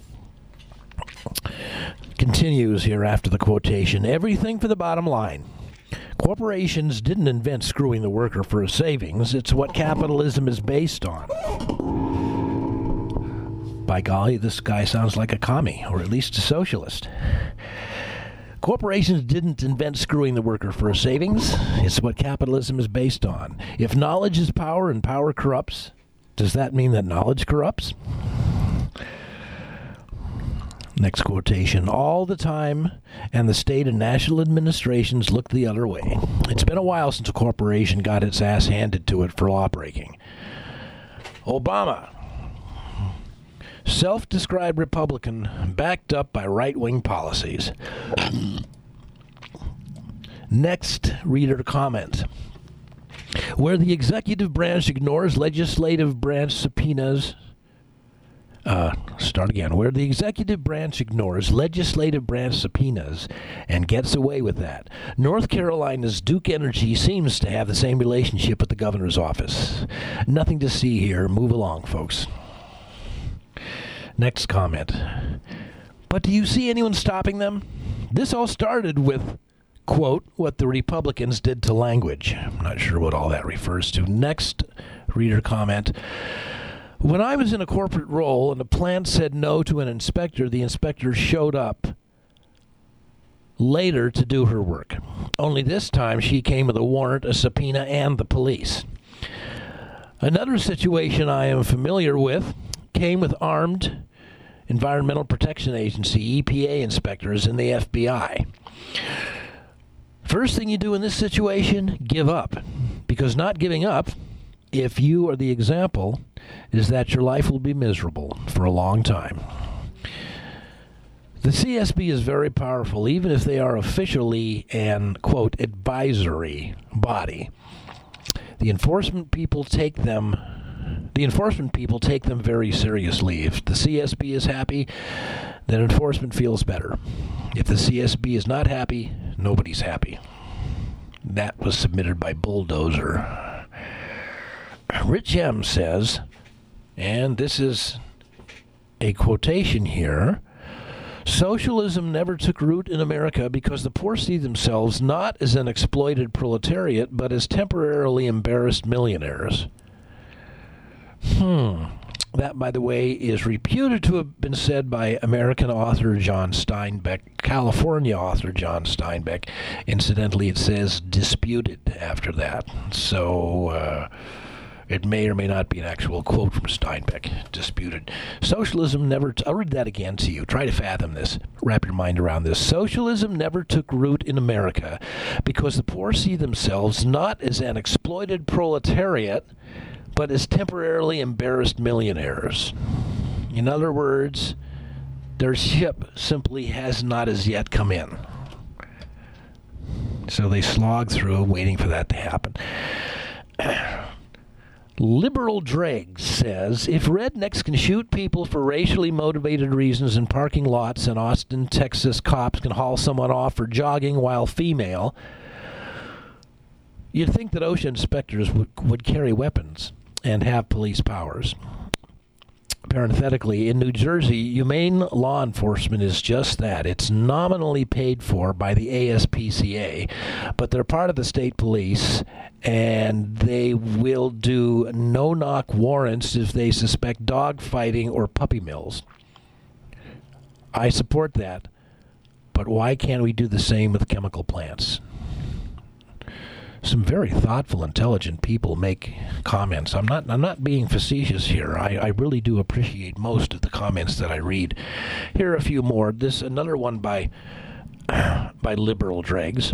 continues here after the quotation. Everything for the bottom line. Corporations didn't invent screwing the worker for a savings. It's what capitalism is based on. By golly, this guy sounds like a commie, or at least a socialist. Corporations didn't invent screwing the worker for a savings. It's what capitalism is based on. If knowledge is power and power corrupts, does that mean that knowledge corrupts? Next quotation. All the time, and the state and national administrations look the other way. It's been a while since a corporation got its ass handed to it for lawbreaking. Obama. Self-described Republican, backed up by right-wing policies. Next reader comment. Where the executive branch ignores legislative branch subpoenas, uh, start again. Where the executive branch ignores legislative branch subpoenas and gets away with that, North Carolina's Duke Energy seems to have the same relationship with the governor's office. Nothing to see here. Move along, folks. Next comment. But do you see anyone stopping them? This all started with, quote, what the Republicans did to language. I'm not sure what all that refers to. Next reader comment. When I was in a corporate role and a plant said no to an inspector, the inspector showed up later to do her work. Only this time she came with a warrant, a subpoena, and the police. Another situation I am familiar with came with armed Environmental Protection Agency, E P A inspectors, and the F B I. First thing you do in this situation, give up. Because not giving up, if you are the example, is that your life will be miserable for a long time. The C S B is very powerful, even if they are officially an, quote, advisory body. The enforcement people take them The enforcement people take them very seriously. If the C S B is happy, then enforcement feels better. If the C S B is not happy, nobody's happy. That was submitted by Bulldozer. Rich M says, and this is a quotation here, socialism never took root in America because the poor see themselves not as an exploited proletariat, but as temporarily embarrassed millionaires. Hmm. That, by the way, is reputed to have been said by American author John Steinbeck, California author John Steinbeck. Incidentally, it says disputed after that. So uh, it may or may not be an actual quote from Steinbeck. Disputed. Socialism never... T- I'll read that again to you. Try to fathom this. Wrap your mind around this. Socialism never took root in America because the poor see themselves not as an exploited proletariat, but as temporarily embarrassed millionaires. In other words, their ship simply has not as yet come in. So they slog through waiting for that to happen. Liberal Dregs says, if rednecks can shoot people for racially motivated reasons in parking lots and Austin, Texas cops can haul someone off for jogging while female, you'd think that OSHA inspectors would, would carry weapons and have police powers. Parenthetically, in New Jersey, humane law enforcement is just that. It's nominally paid for by the A S P C A, but they're part of the state police, and they will do no-knock warrants if they suspect dog fighting or puppy mills. I support that, but why can't we do the same with chemical plants? Some very thoughtful, intelligent people make comments. I'm not I'm not being facetious here. I, I really do appreciate most of the comments that I read. Here are a few more. This another one by by Liberal Dregs.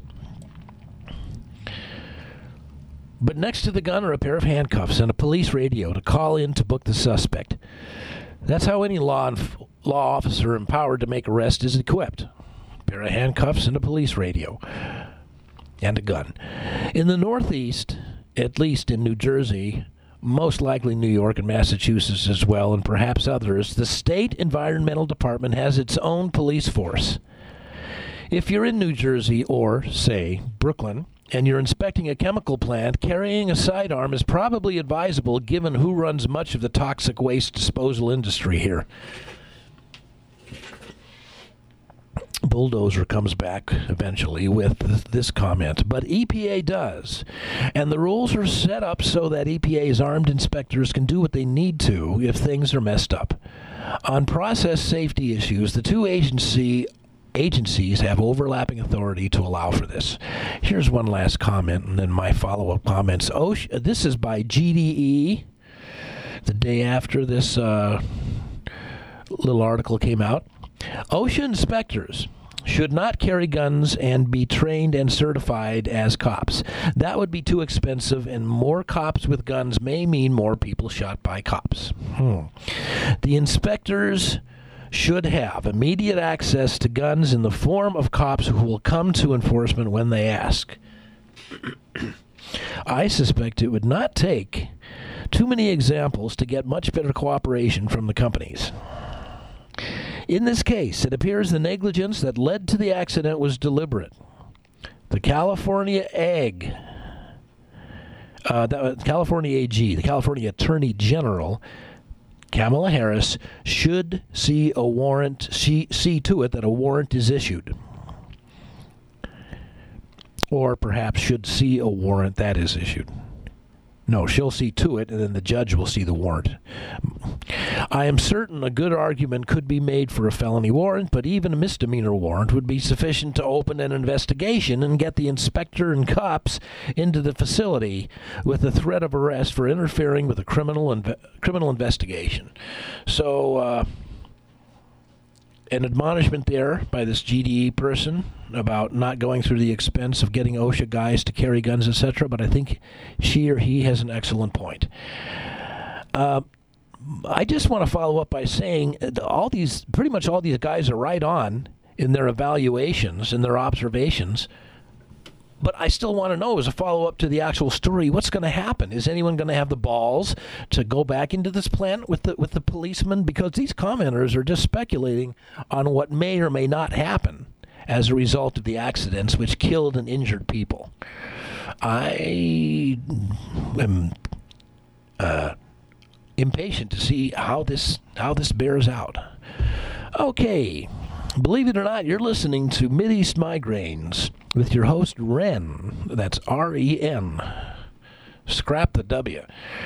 But next to the gun are a pair of handcuffs and a police radio to call in to book the suspect. That's how any law inf- law officer empowered to make arrest is equipped. A pair of handcuffs and a police radio. And a gun. In the Northeast, at least in New Jersey, most likely New York and Massachusetts as well, and perhaps others, the state environmental department has its own police force. If you're in New Jersey or, say, Brooklyn, and you're inspecting a chemical plant, carrying a sidearm is probably advisable given who runs much of the toxic waste disposal industry here. Bulldozer comes back eventually with th- this comment, but E P A does. And the rules are set up so that E P A's armed inspectors can do what they need to if things are messed up. On process safety issues, the two agency agencies have overlapping authority to allow for this. Here's one last comment, and then my follow-up comments. OSHA, this is by G D E, the day after this uh, little article came out. OSHA inspectors should not carry guns and be trained and certified as cops. That would be too expensive, and more cops with guns may mean more people shot by cops. Hmm. The inspectors should have immediate access to guns in the form of cops who will come to enforcement when they ask. I suspect it would not take too many examples to get much better cooperation from the companies. In this case, it appears the negligence that led to the accident was deliberate. The California A G, uh, the California A G, the California Attorney General, Kamala Harris, should see a warrant, see, see to it that a warrant is issued. Or perhaps should see a warrant that is issued. No, she'll see to it, and then the judge will see the warrant. I am certain a good argument could be made for a felony warrant, but even a misdemeanor warrant would be sufficient to open an investigation and get the inspector and cops into the facility with the threat of arrest for interfering with a criminal inve- criminal investigation. So, uh, an admonishment there by this G D E person about not going through the expense of getting OSHA guys to carry guns, et cetera, but I think she or he has an excellent point. Uh, I just want to follow up by saying all these, pretty much all these guys are right on in their evaluations and their observations, but I still want to know, as a follow-up to the actual story, what's going to happen? Is anyone going to have the balls to go back into this plant with the with the policemen? Because these commenters are just speculating on what may or may not happen as a result of the accidents which killed and injured people. I am uh, impatient to see how this how this bears out. Okay. Believe it or not, you're listening to Mideast Migraines with your host, Ren. That's R E N. Scrap the W.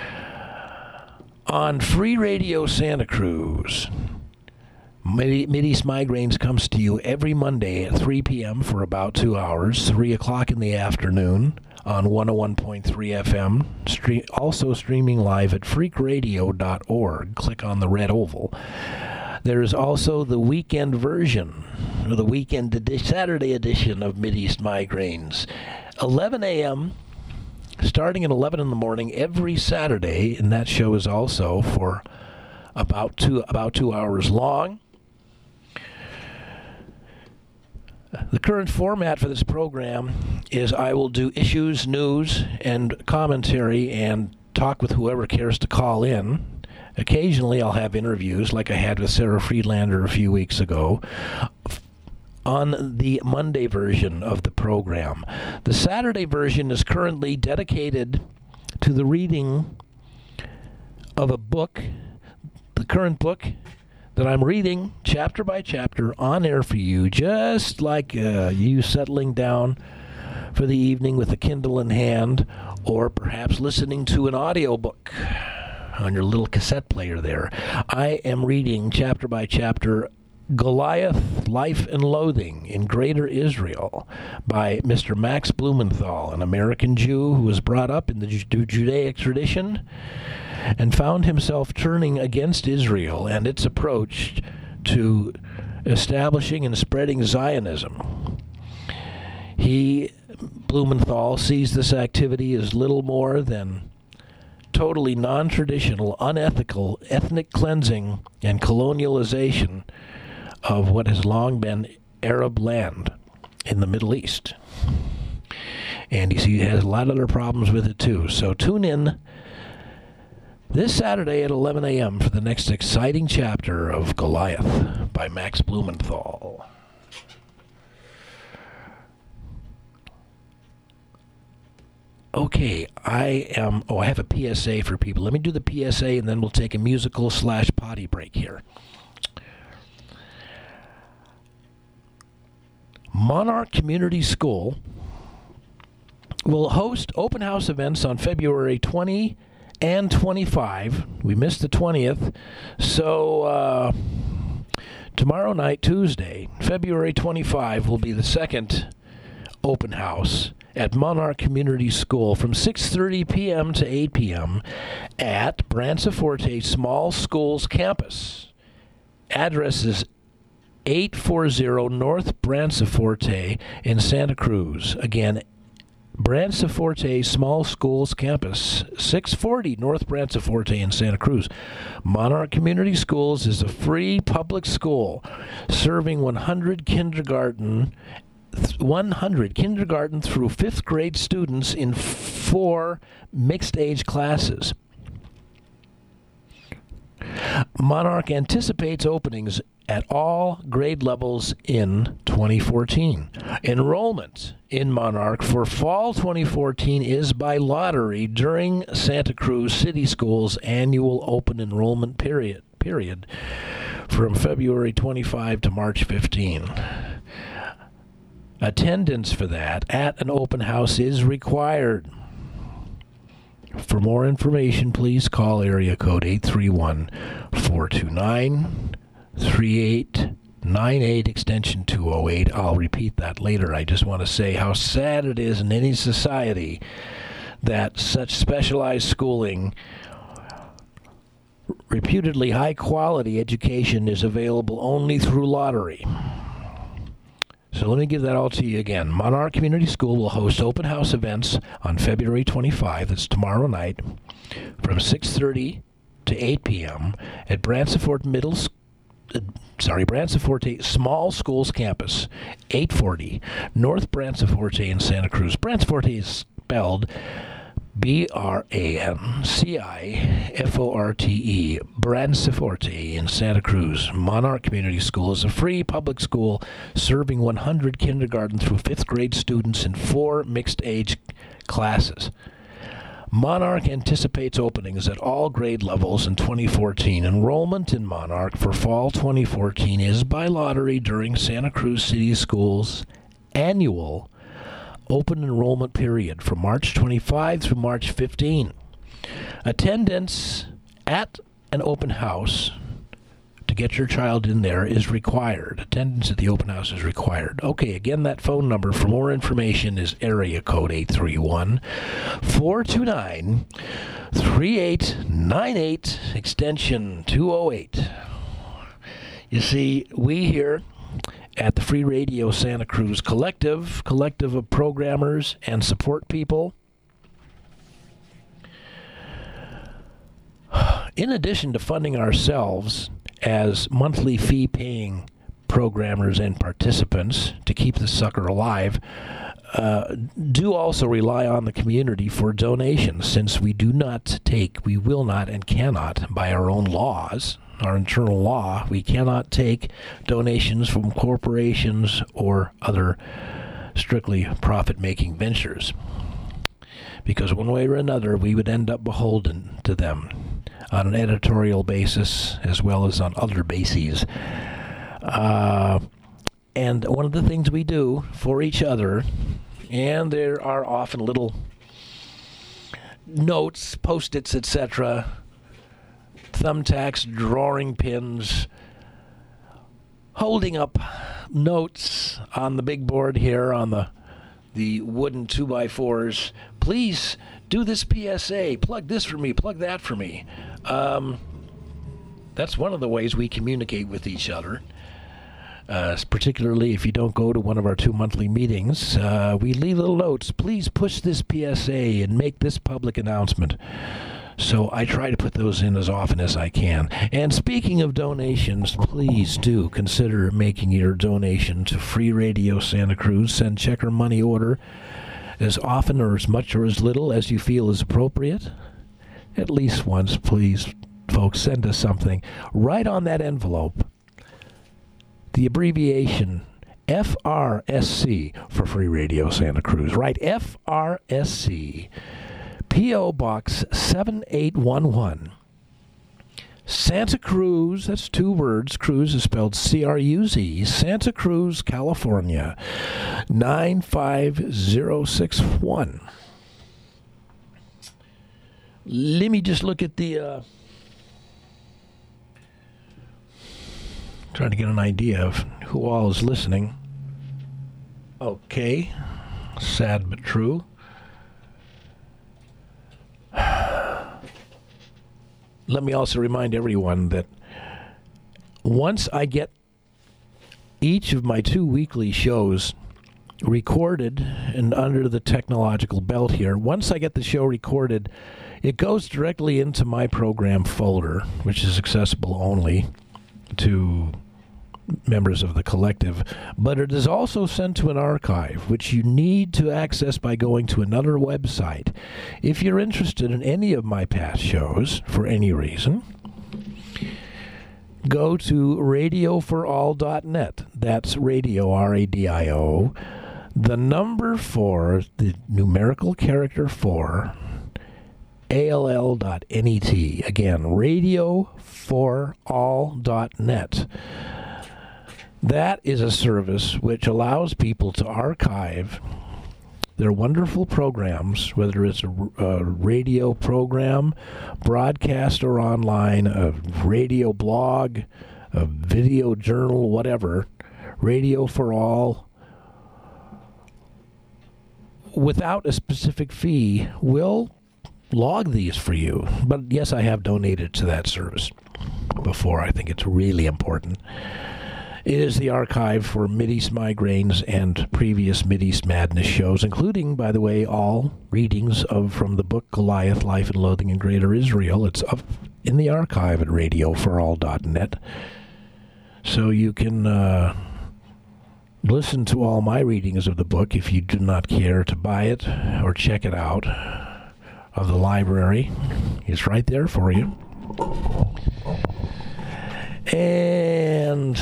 On Free Radio Santa Cruz. Mideast Migraines comes to you every Monday at three p.m. for about two hours, three o'clock in the afternoon on one oh one point three F M. Stre- also streaming live at freak radio dot org. Click on the red oval. There is also the weekend version, or the weekend edi- Saturday edition of Mideast Migraines. eleven a.m., starting at eleven in the morning every Saturday, and that show is also for about two, about two hours long. The current format for this program is I will do issues, news, and commentary, and talk with whoever cares to call in. Occasionally I'll have interviews like I had with Sarah Friedlander a few weeks ago on the Monday version of the program. The Saturday version is currently dedicated to the reading of a book, the current book that I'm reading chapter by chapter on air for you, just like uh, you settling down for the evening with a Kindle in hand, or perhaps listening to an audiobook on your little cassette player there. I am reading chapter by chapter Goliath, Life and Loathing in Greater Israel by Mister Max Blumenthal, an American Jew who was brought up in the Judaic tradition and found himself turning against Israel and its approach to establishing and spreading Zionism. He, Blumenthal, sees this activity as little more than totally non-traditional, unethical, ethnic cleansing and colonialization of what has long been Arab land in the Middle East. And you see, he has a lot of other problems with it too. So tune in this Saturday at eleven a.m. for the next exciting chapter of Goliath by Max Blumenthal. Okay, I am, oh, I have a P S A for people. Let me do the P S A, and then we'll take a musical slash potty break here. Monarch Community School will host open house events on February twentieth and twenty-fifth. We missed the twentieth, so uh, tomorrow night, Tuesday, February twenty-fifth, will be the second open house at Monarch Community School from six thirty p.m. to eight p.m. at Branciforte Small Schools Campus. Address is eight forty North Branciforte in Santa Cruz. Again, Branciforte Small Schools Campus, six forty North Branciforte in Santa Cruz. Monarch Community Schools is a free public school serving one hundred kindergarten one hundred kindergarten through fifth grade students in four mixed-age classes. Monarch anticipates openings at all grade levels in twenty fourteen. Enrollment in Monarch for fall twenty fourteen is by lottery during Santa Cruz City Schools' annual open enrollment period, period from February twenty-fifth to March fifteenth. Attendance for that at an open house is required. For more information, please call area code eight three one, four two nine, three eight nine eight, extension two oh eight. I'll repeat that later. I just want to say how sad it is in any society that such specialized schooling, reputedly high-quality education, is available only through lottery. So let me give that all to you again. Monarch Community School will host open house events on February twenty-fifth, that's tomorrow night, from six thirty to eight p.m. at Branciforte Middle uh, sorry, Branciforte Small Schools Campus, eight forty North Branciforte in Santa Cruz. Branciforte is spelled B R A N C I F O R T E, Branciforte in Santa Cruz. Monarch Community School is a free public school serving one hundred kindergarten through fifth grade students in four mixed-age classes. Monarch anticipates openings at all grade levels in twenty fourteen. Enrollment in Monarch for fall twenty fourteen is by lottery during Santa Cruz City Schools' annual open enrollment period from March twenty-fifth through March fifteenth. Attendance at an open house to get your child in there is required. Attendance at the open house is required. Okay, again, that phone number for more information is area code eight three one, four two nine, three eight nine eight, extension two oh eight. You see, we here at the Free Radio Santa Cruz Collective, collective of programmers and support people, in addition to funding ourselves as monthly fee-paying programmers and participants to keep the sucker alive, uh, do also rely on the community for donations, since we do not take, we will not and cannot, by our own laws, our internal law, we cannot take donations from corporations or other strictly profit-making ventures, because one way or another we would end up beholden to them on an editorial basis as well as on other bases. Uh, and one of the things we do for each other, and there are often little notes, post-its, et cetera, thumbtacks, drawing pins, holding up notes on the big board here on the the wooden two by fours. Please do this P S A. Plug this for me. Plug that for me. Um, that's one of the ways we communicate with each other. Uh, particularly if you don't go to one of our two monthly meetings, uh, we leave little notes. Please push this P S A and make this public announcement. So I try to put those in as often as I can. And speaking of donations, please do consider making your donation to Free Radio Santa Cruz. Send check or money order as often or as much or as little as you feel is appropriate. At least once, please, folks, send us something. Right on that envelope, the abbreviation F R S C for Free Radio Santa Cruz. Right, F R S C. P O. Box seven eight one one, Santa Cruz, that's two words, Cruz is spelled C R U Z, Santa Cruz, California, nine five zero six one. Let me just look at the, uh, trying to get an idea of who all is listening. Okay, sad but true. Let me also remind everyone that once I get each of my two weekly shows recorded and under the technological belt here. Once I get the show recorded, it goes directly into my program folder, which is accessible only to members of the collective, but it is also sent to an archive, which you need to access by going to another website. If you're interested in any of my past shows, for any reason, go to radio for all dot net. That's radio, R A D I O. The number four, the numerical character four, A L L dot net. Again, radio for all dot net. That is a service which allows people to archive their wonderful programs, whether it's a, a radio program, broadcast or online, a radio blog, a video journal, whatever, Radio for All, without a specific fee, will log these for you. But yes, I have donated to that service before. I think it's really important. It is the archive for Mideast Migraines and previous Mideast Madness shows, including, by the way, all readings of from the book Goliath, Life and Loathing in Greater Israel. It's up in the archive at radio for all dot net. So you can uh, listen to all my readings of the book if you do not care to buy it or check it out of the library. It's right there for you. And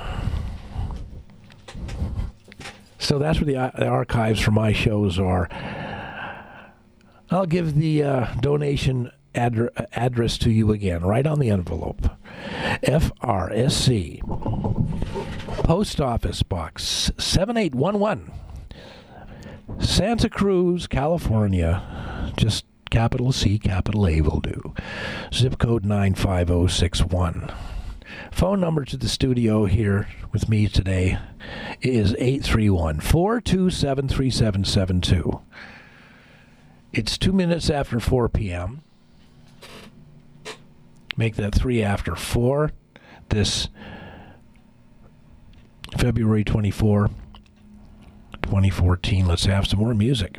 so that's where the, uh, the archives for my shows are. I'll give the uh, donation addre- address to you again, right on the envelope. F R S C, Post Office Box seven eight one one, Santa Cruz, California. Just capital C, capital A will do. Zip code nine five zero six one. Phone number to the studio here with me today is eight three one, four two seven, three seven seven two. It's two minutes after four p.m. Make that three after four this February twenty-fourth, twenty fourteen. Let's have some more music.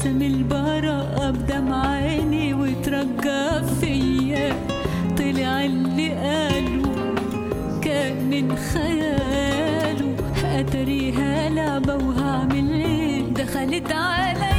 رسم البراءة بدمع عيني وترجى فيا طلع اللي قاله كان من خياله أتريها لعبة وهعمل ايه دخلت عليا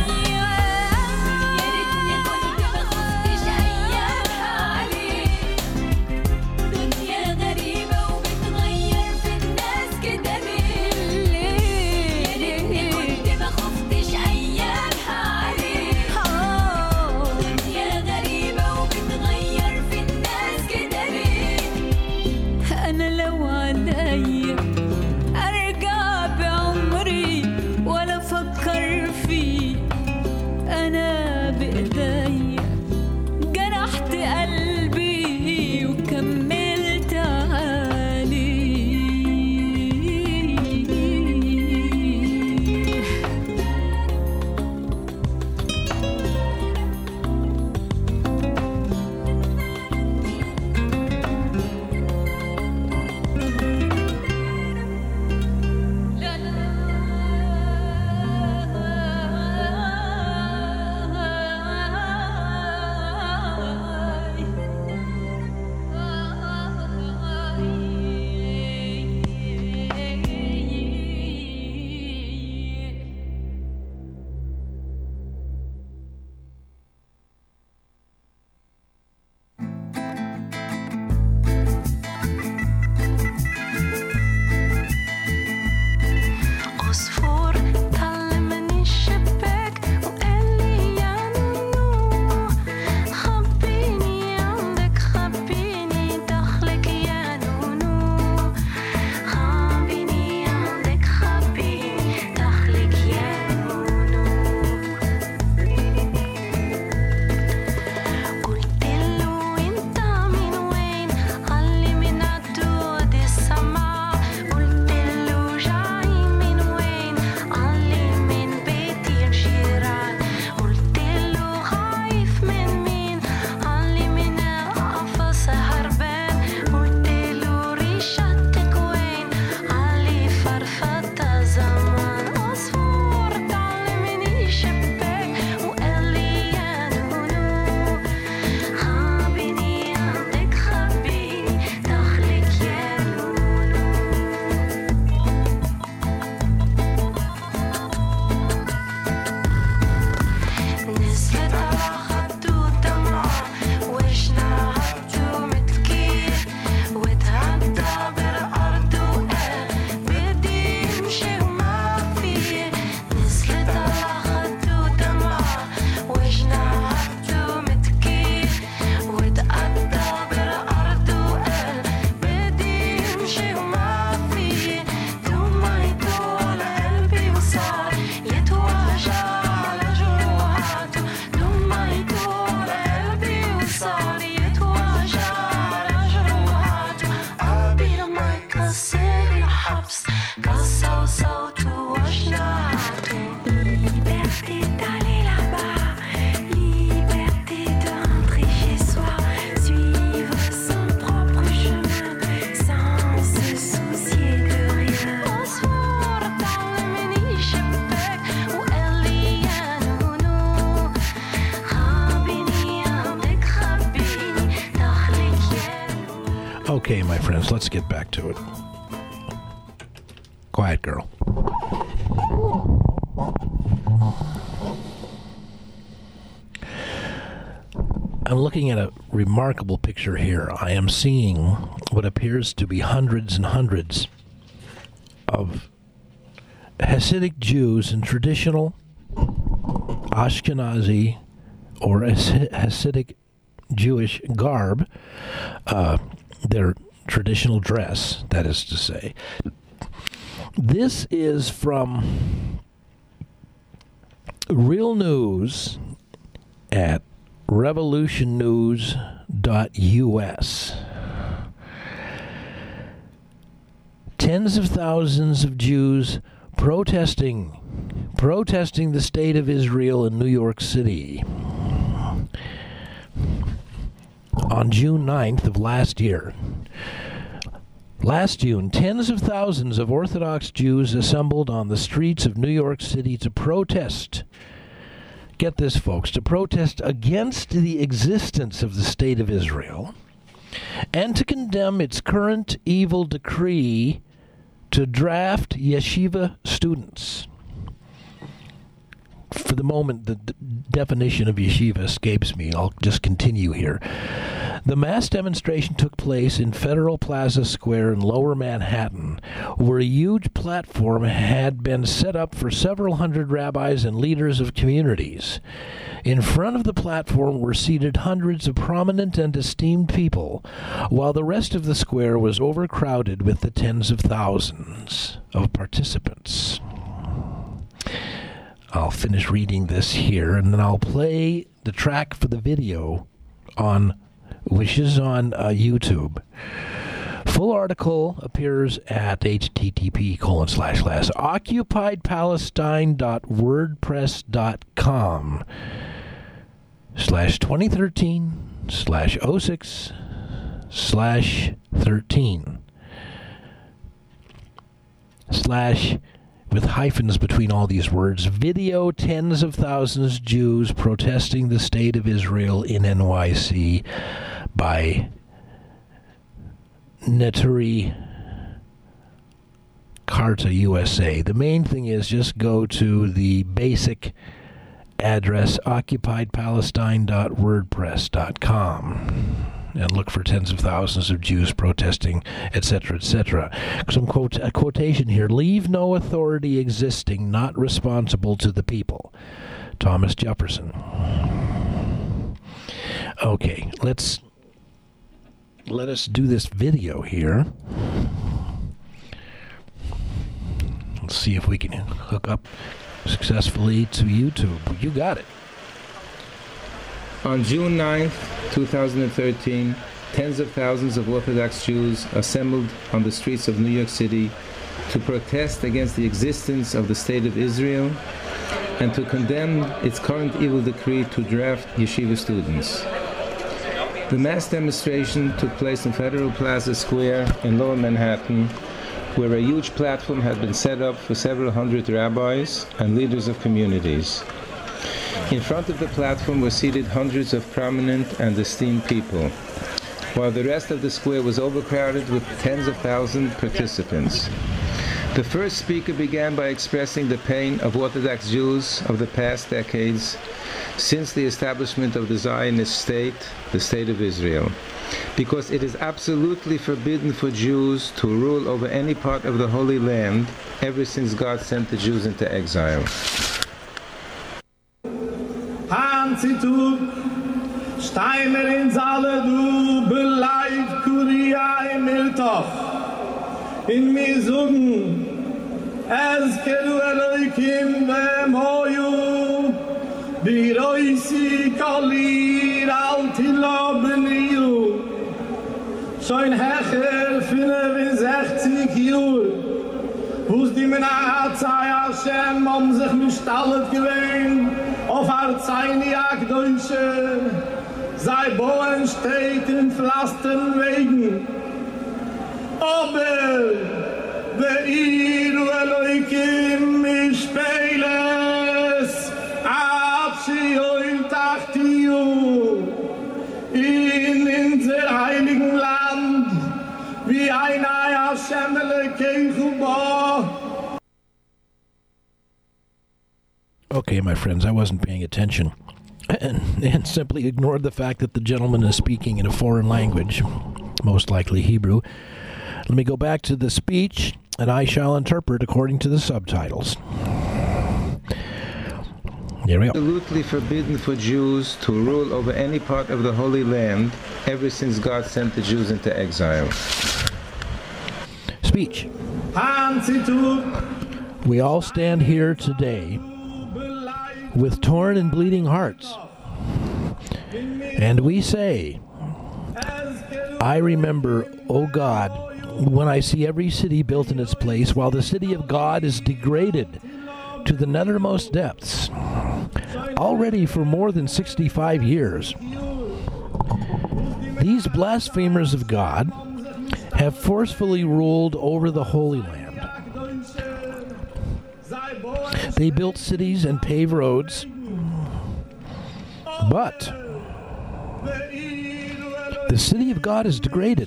Okay, my friends, let's get back to it. Quiet girl. I'm looking at a remarkable picture here. I am seeing what appears to be hundreds and hundreds of Hasidic Jews in traditional Ashkenazi or Hasidic Jewish garb, uh, their traditional dress, that is to say. This is from Real News at revolution news dot U S. Tens of thousands of Jews protesting, protesting the state of Israel in New York City on June ninth of last year. Last June, tens of thousands of Orthodox Jews assembled on the streets of New York City to protest get this, folks, to protest against the existence of the State of Israel and to condemn its current evil decree to draft yeshiva students. For the moment, the d- definition of yeshiva escapes me. I'll just continue here. The mass demonstration took place in Federal Plaza Square in Lower Manhattan, where a huge platform had been set up for several hundred rabbis and leaders of communities. In front of the platform were seated hundreds of prominent and esteemed people, while the rest of the square was overcrowded with the tens of thousands of participants. I'll finish reading this here, and then I'll play the track for the video on, which is on uh, YouTube. Full article appears at http colon slash slash occupiedpalestine.wordpress.com slash 2013 slash 06 slash 13 slash with hyphens between all these words, video tens of thousands of Jews protesting the State of Israel in N Y C by Neturei Karta U S A. The main thing is just go to the basic address occupied palestine dot wordpress dot com and look for tens of thousands of Jews protesting, et cetera, et cetera. Some quote, a quotation here: "Leave no authority existing not responsible to the people." Thomas Jefferson. Okay, let's let us do this video here. Let's see if we can hook up successfully to YouTube. You got it. On June ninth, two thousand thirteen, tens of thousands of Orthodox Jews assembled on the streets of New York City to protest against the existence of the State of Israel and to condemn its current evil decree to draft yeshiva students. The mass demonstration took place in Federal Plaza Square in Lower Manhattan, where a huge platform had been set up for several hundred rabbis and leaders of communities. In front of the platform were seated hundreds of prominent and esteemed people, while the rest of the square was overcrowded with tens of thousands of participants. The first speaker began by expressing the pain of Orthodox Jews of the past decades since the establishment of the Zionist state, the State of Israel, because it is absolutely forbidden for Jews to rule over any part of the Holy Land ever since God sent the Jews into exile. Zitur, Steiner in Saale, du beleid Kuria im Miltoch. In mir suchen, es kedu Elohim bemoyu, biroisi kalir altila beniyu. Schon hecher fünfundsechzig Jür, wo's die Menazai Hashem um sich nicht alles gewähnt, auf Arzayniak Deutsche, sei Bohen steht in Pflastern wegen. Aber, Be'iru Elohim Mishpeles, Abschiyoil Tachtiyu, in unser heiligen Land, wie ein Ei Hashem Elokeinu Bo. Okay, my friends, I wasn't paying attention and, and simply ignored the fact that the gentleman is speaking in a foreign language, most likely Hebrew. Let me go back to the speech, and I shall interpret according to the subtitles. Here we go. Absolutely forbidden for Jews to rule over any part of the Holy Land ever since God sent the Jews into exile. Speech. We all stand here today with torn and bleeding hearts, and we say, I remember, O God, when I see every city built in its place, while the city of God is degraded to the nethermost depths, already for more than sixty-five years. These blasphemers of God have forcefully ruled over the Holy Land. They built cities and paved roads But the city of God is degraded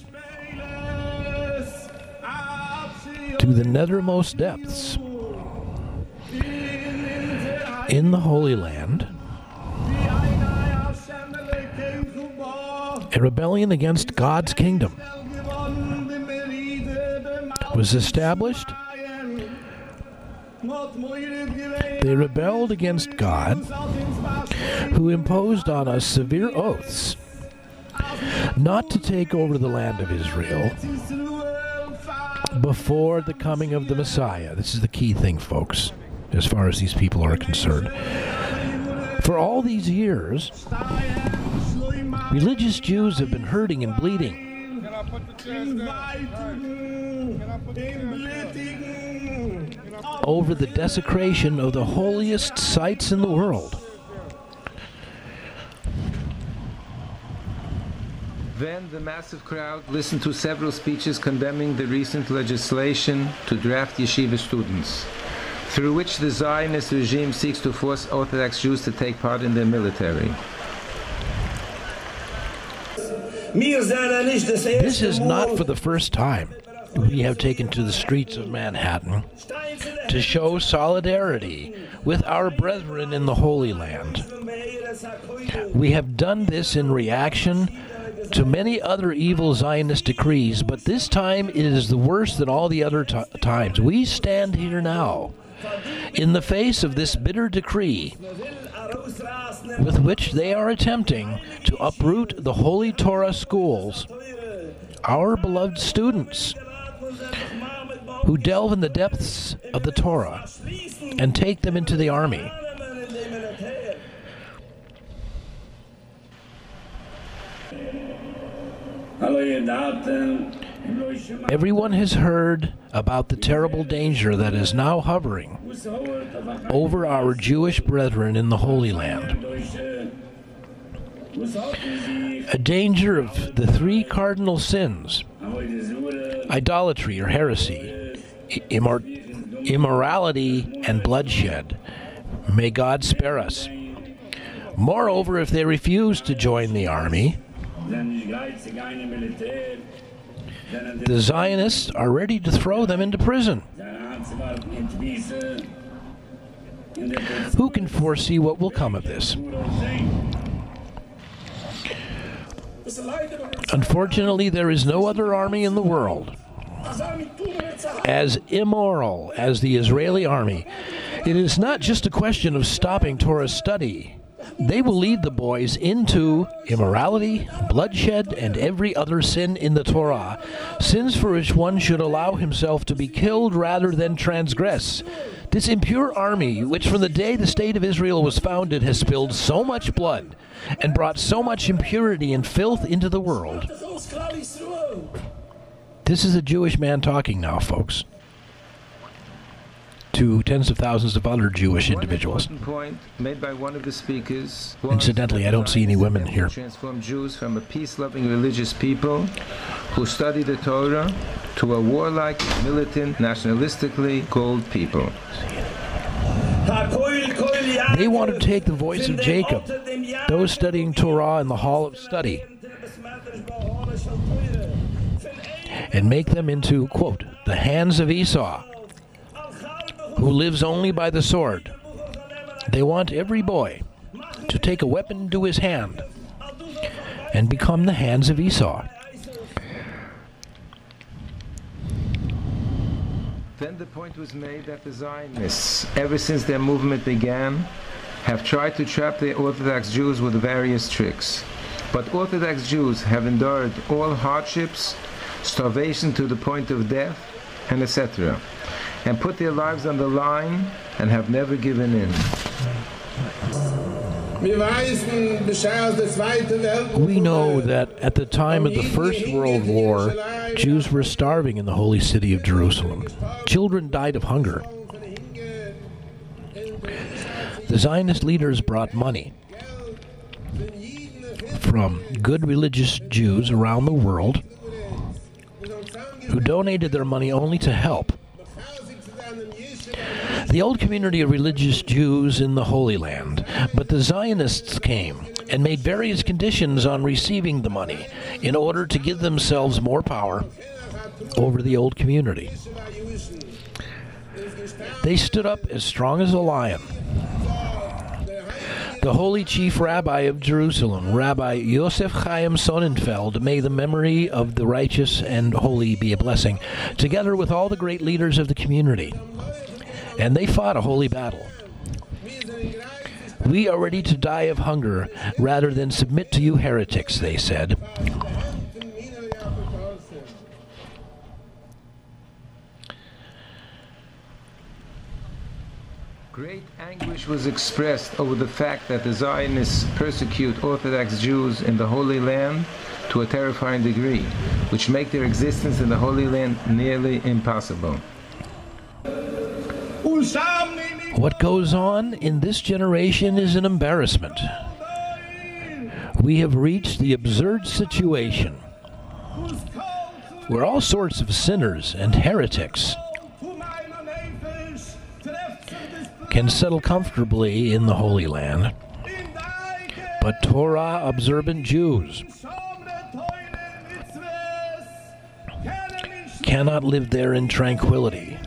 to the nethermost depths. In the Holy Land, a rebellion against God's kingdom was established. They rebelled against God, who imposed on us severe oaths not to take over the land of Israel before the coming of the Messiah. This is the key thing, folks, as far as these people are concerned. For all these years, religious Jews have been hurting and bleeding over the desecration of the holiest sites in the world. Then the massive crowd listened to several speeches condemning the recent legislation to draft yeshiva students, through which the Zionist regime seeks to force Orthodox Jews to take part in their military. This is not for the first time we have taken to the streets of Manhattan to show solidarity with our brethren in the Holy Land. We have done this in reaction to many other evil Zionist decrees, but this time it is the worst than all the other t- times. We stand here now in the face of this bitter decree with which they are attempting to uproot the Holy Torah schools, our beloved students who delve in the depths of the Torah and take them into the army. Everyone has heard about the terrible danger that is now hovering over our Jewish brethren in the Holy Land. A danger of the three cardinal sins: idolatry or heresy, immor- immorality, and bloodshed. May God spare us. Moreover, if they refuse to join the army, the Zionists are ready to throw them into prison. Who can foresee what will come of this? Unfortunately, there is no other army in the world as immoral as the Israeli army. It is not just a question of stopping Torah study. They will lead the boys into immorality, bloodshed, and every other sin in the Torah, sins for which one should allow himself to be killed rather than transgress. This impure army, which from the day the state of Israel was founded has spilled so much blood and brought so much impurity and filth into the world. This is a Jewish man talking now, folks, to tens of thousands of other Jewish individuals. One important point made by one of the speakers was Incidentally, I don't see any women here. Transform Jews from a peace-loving religious people who study the Torah to a warlike, militant, nationalistically cold people. They want to take the voice of Jacob, those studying Torah in the hall of study, and make them into, quote, the hands of Esau, who lives only by the sword. They want every boy to take a weapon into his hand and become the hands of Esau. Then the point was made that the Zionists, ever since their movement began, have tried to trap the Orthodox Jews with various tricks. But Orthodox Jews have endured all hardships, starvation to the point of death, and et cetera, and put their lives on the line and have never given in. We know that at the time of the First World War, Jews were starving in the holy city of Jerusalem. Children died of hunger. The Zionist leaders brought money from good religious Jews around the world who donated their money only to help the old community of religious Jews in the Holy Land. But the Zionists came and made various conditions on receiving the money in order to give themselves more power over the old community. They stood up as strong as a lion. The holy chief rabbi of Jerusalem, Rabbi Yosef Chaim Sonnenfeld, may the memory of the righteous and holy be a blessing, together with all the great leaders of the community. And they fought a holy battle. We are ready to die of hunger rather than submit to you heretics, they said. Great anguish was expressed over the fact that the Zionists persecute Orthodox Jews in the Holy Land to a terrifying degree, which make their existence in the Holy Land nearly impossible. What goes on in this generation is an embarrassment. We have reached the absurd situation where all sorts of sinners and heretics can settle comfortably in the Holy Land, but Torah-observant Jews cannot live there in tranquility.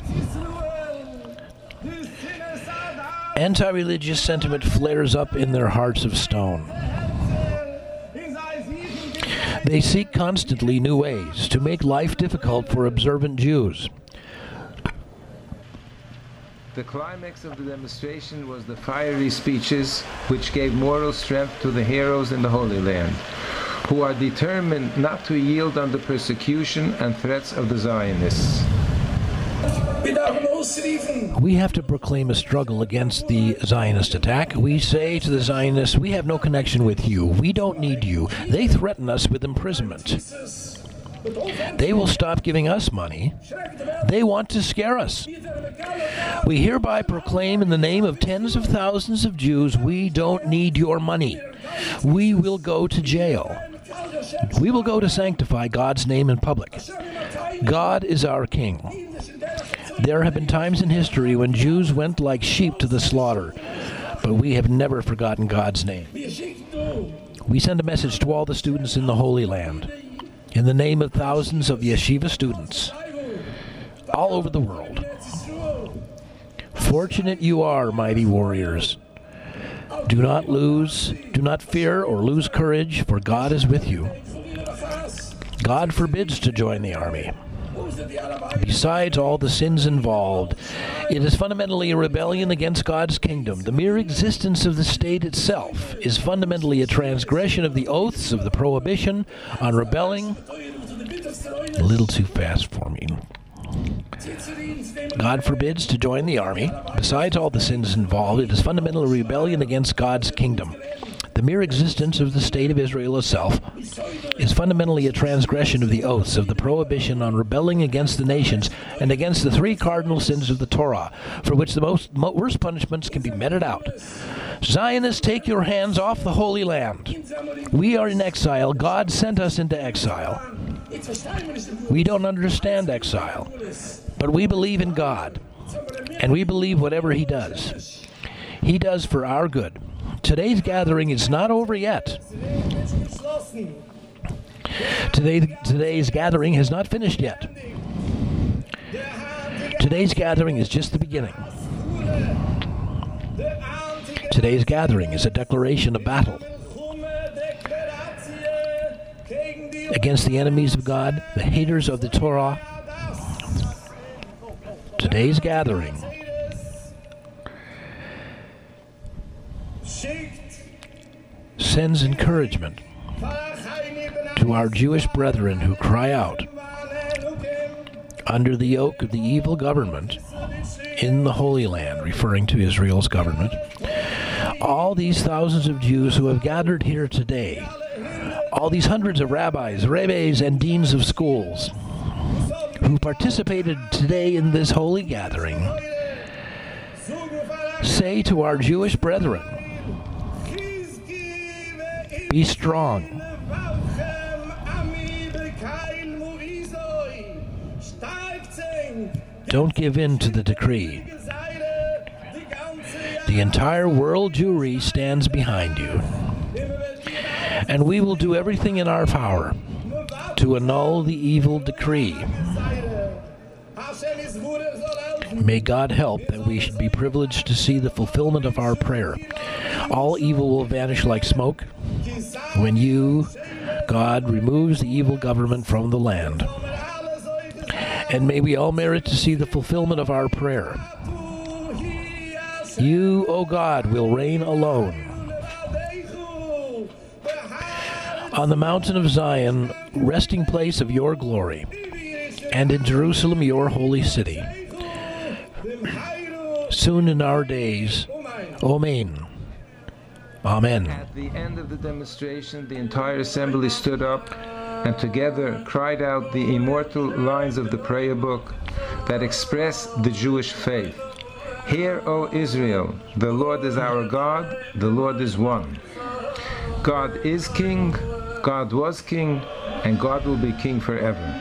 Anti-religious sentiment flares up in their hearts of stone. They seek constantly new ways to make life difficult for observant Jews. The climax of the demonstration was the fiery speeches which gave moral strength to the heroes in the Holy Land, who are determined not to yield under persecution and threats of the Zionists. We have to proclaim a struggle against the Zionist attack. We say to the Zionists, we have no connection with you. We don't need you. They threaten us with imprisonment. They will stop giving us money. They want to scare us. We hereby proclaim in the name of tens of thousands of Jews, we don't need your money. We will go to jail. We will go to sanctify God's name in public. God is our King. There have been times in history when Jews went like sheep to the slaughter, but we have never forgotten God's name. We send a message to all the students in the Holy Land, in the name of thousands of yeshiva students all over the world. Fortunate you are, mighty warriors. Do not lose, do not fear or lose courage, for God is with you. God forbids to join the army. Besides all the sins involved, it is fundamentally a rebellion against God's kingdom. The mere existence of the state itself is fundamentally a transgression of the oaths of the prohibition on rebelling. A little too fast for me. God forbids to join the army. Besides all the sins involved, it is fundamentally a rebellion against God's kingdom. The mere existence of the state of Israel itself is fundamentally a transgression of the oaths of the prohibition on rebelling against the nations and against the three cardinal sins of the Torah, for which the most mo- worst punishments can be meted out. Zionists, take your hands off the Holy Land. We are in exile. God sent us into exile. We don't understand exile, but we believe in God, and we believe whatever He does, He does for our good. Today's gathering is not over yet. Today, today's gathering has not finished yet. Today's gathering is just the beginning. Today's gathering is a declaration of battle against the enemies of God, the haters of the Torah. Today's gathering sends encouragement to our Jewish brethren who cry out under the yoke of the evil government in the Holy Land, referring to Israel's government. All these thousands of Jews who have gathered here today, all these hundreds of rabbis, rebbes, and deans of schools who participated today in this holy gathering, say to our Jewish brethren, be strong. Don't give in to the decree. The entire world Jewry stands behind you. And we will do everything in our power to annul the evil decree. May God help that we should be privileged to see the fulfillment of our prayer. All evil will vanish like smoke when you, God, removes the evil government from the land. And may we all merit to see the fulfillment of our prayer. You, O God, will reign alone. On the mountain of Zion, resting place of your glory, and in Jerusalem, your holy city. Soon in our days, Amen. Amen. At the end of the demonstration, the entire assembly stood up and together cried out the immortal lines of the prayer book that express the Jewish faith. Hear, O Israel, the Lord is our God, the Lord is one. God is King, God was King, and God will be King forever.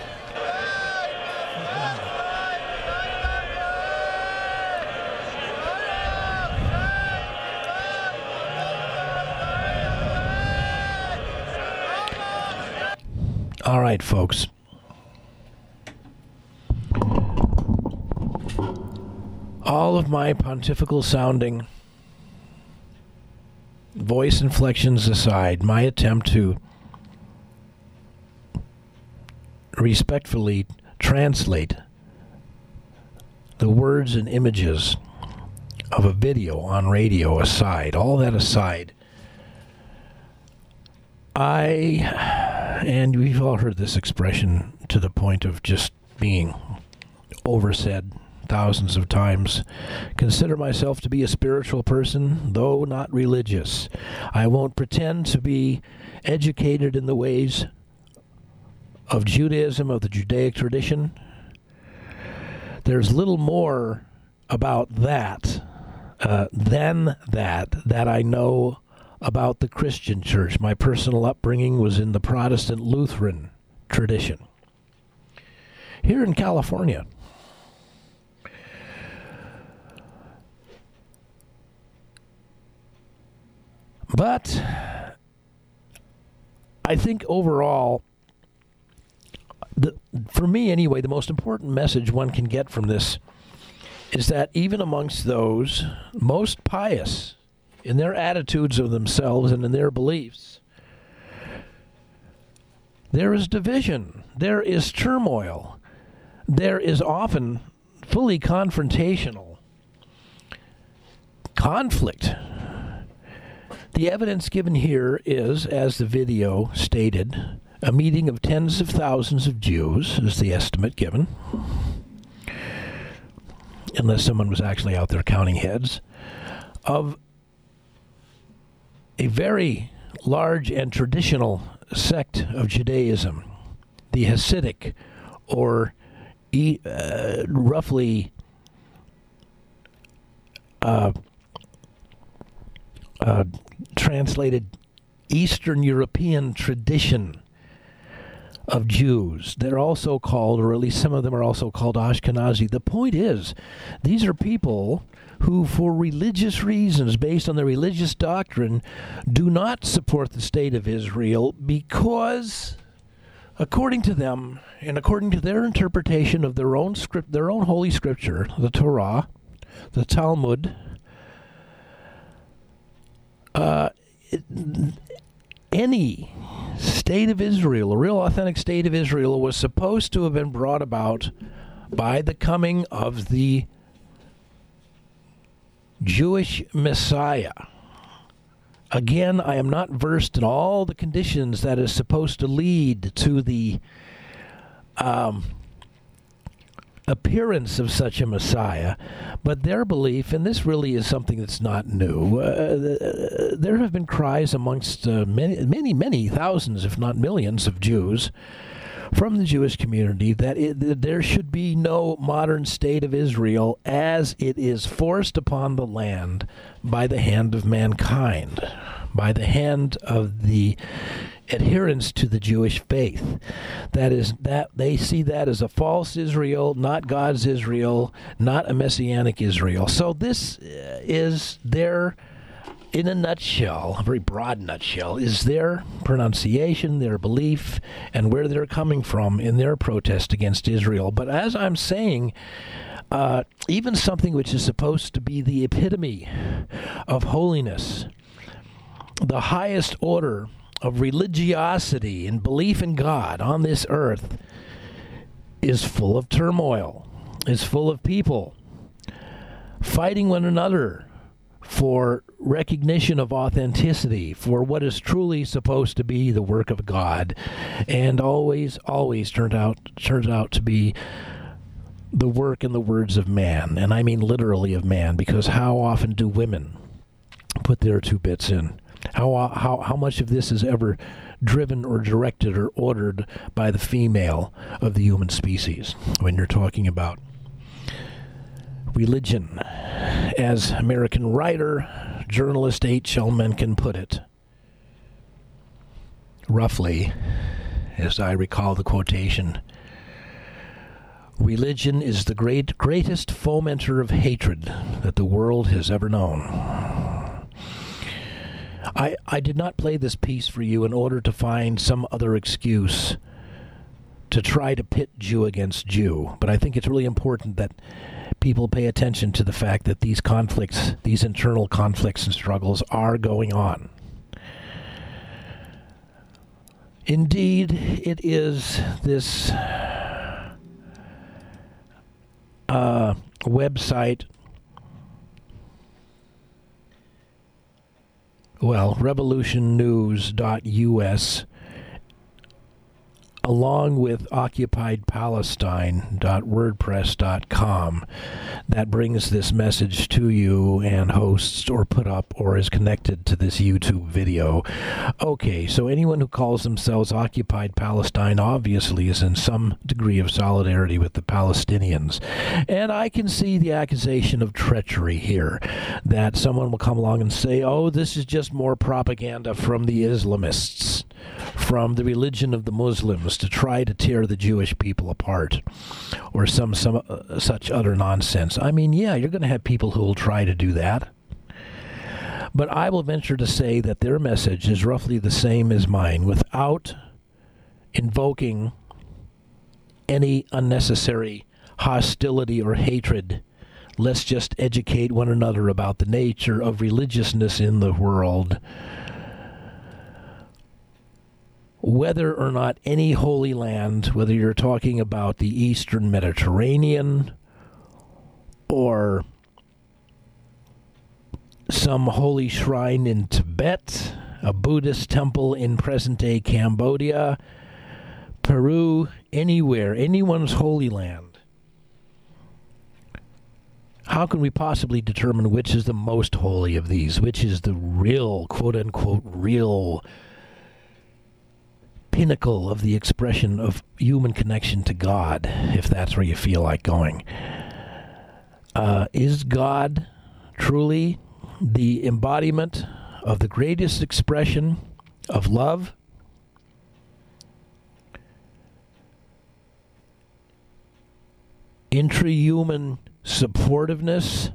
All right, folks. All of my pontifical sounding voice inflections aside, my attempt to respectfully translate the words and images of a video on radio aside, all that aside, I, and we've all heard this expression to the point of just being oversaid thousands of times, consider myself to be a spiritual person, though not religious. I won't pretend to be educated in the ways of Judaism, of the Judaic tradition. There's little more about that uh, than that that I know about the Christian church. My personal upbringing was in the Protestant Lutheran tradition. Here in California, but I think overall, the, for me anyway, the most important message one can get from this is that even amongst those most pious in their attitudes of themselves and in their beliefs, there is division, there is turmoil, there is often fully confrontational conflict. The evidence given here is, as the video stated, a meeting of tens of thousands of Jews, is the estimate given, unless someone was actually out there counting heads, of a very large and traditional sect of Judaism, the Hasidic, or e- uh, roughly uh, uh, translated Eastern European tradition of Jews. They're also called, or at least some of them are also called, Ashkenazi. The point is, these are people who, for religious reasons, based on their religious doctrine, do not support the state of Israel because, according to them, and according to their interpretation of their own script, their own holy scripture, the Torah, the Talmud, uh, it, any state of Israel, a real authentic state of Israel, was supposed to have been brought about by the coming of the Jewish Messiah. Again, I am not versed in all the conditions that is supposed to lead to the um, appearance of such a Messiah, but their belief, and this really is something that's not new, uh, there have been cries amongst uh, many, many, many thousands, if not millions, of Jews from the Jewish community that, it, that there should be no modern state of Israel as it is forced upon the land by the hand of mankind, by the hand of the adherents to the Jewish faith. That is, that they see that as a false Israel, not God's Israel, not a messianic Israel. So this is their in a nutshell, a very broad nutshell, is their pronunciation, their belief, and where they're coming from in their protest against Israel. But as I'm saying, uh, even something which is supposed to be the epitome of holiness, the highest order of religiosity and belief in God on this earth, is full of turmoil, is full of people fighting one another for recognition of authenticity, for what is truly supposed to be the work of God, and always, always turned out turns out to be the work and the words of man, and I mean literally of man, because how often do women put their two bits in? How how how much of this is ever driven or directed or ordered by the female of the human species when you're talking about religion? As American writer, journalist H L Mencken put it, roughly, as I recall the quotation, religion is the great greatest fomenter of hatred that the world has ever known. I, I did not play this piece for you in order to find some other excuse to try to pit Jew against Jew, but I think it's really important that people pay attention to the fact that these conflicts, these internal conflicts and struggles are going on. Indeed, it is this uh, website, well, revolution news dot U S, along with occupied palestine dot wordpress dot com, that brings this message to you and hosts or put up or is connected to this YouTube video. Okay, so anyone who calls themselves Occupied Palestine obviously is in some degree of solidarity with the Palestinians. And I can see the accusation of treachery here, that someone will come along and say, oh, this is just more propaganda from the Islamists, from the religion of the Muslims, to try to tear the Jewish people apart, or some some uh, such other nonsense. I mean, yeah, you're going to have people who will try to do that. But I will venture to say that their message is roughly the same as mine, without invoking any unnecessary hostility or hatred. Let's just educate one another about the nature of religiousness in the world. Whether or not any holy land, whether you're talking about the Eastern Mediterranean or some holy shrine in Tibet, a Buddhist temple in present-day Cambodia, Peru, anywhere, anyone's holy land, how can we possibly determine which is the most holy of these, which is the real, quote-unquote, real pinnacle of the expression of human connection to God, if that's where you feel like going? Uh, is God truly the embodiment of the greatest expression of love? Intrahuman supportiveness?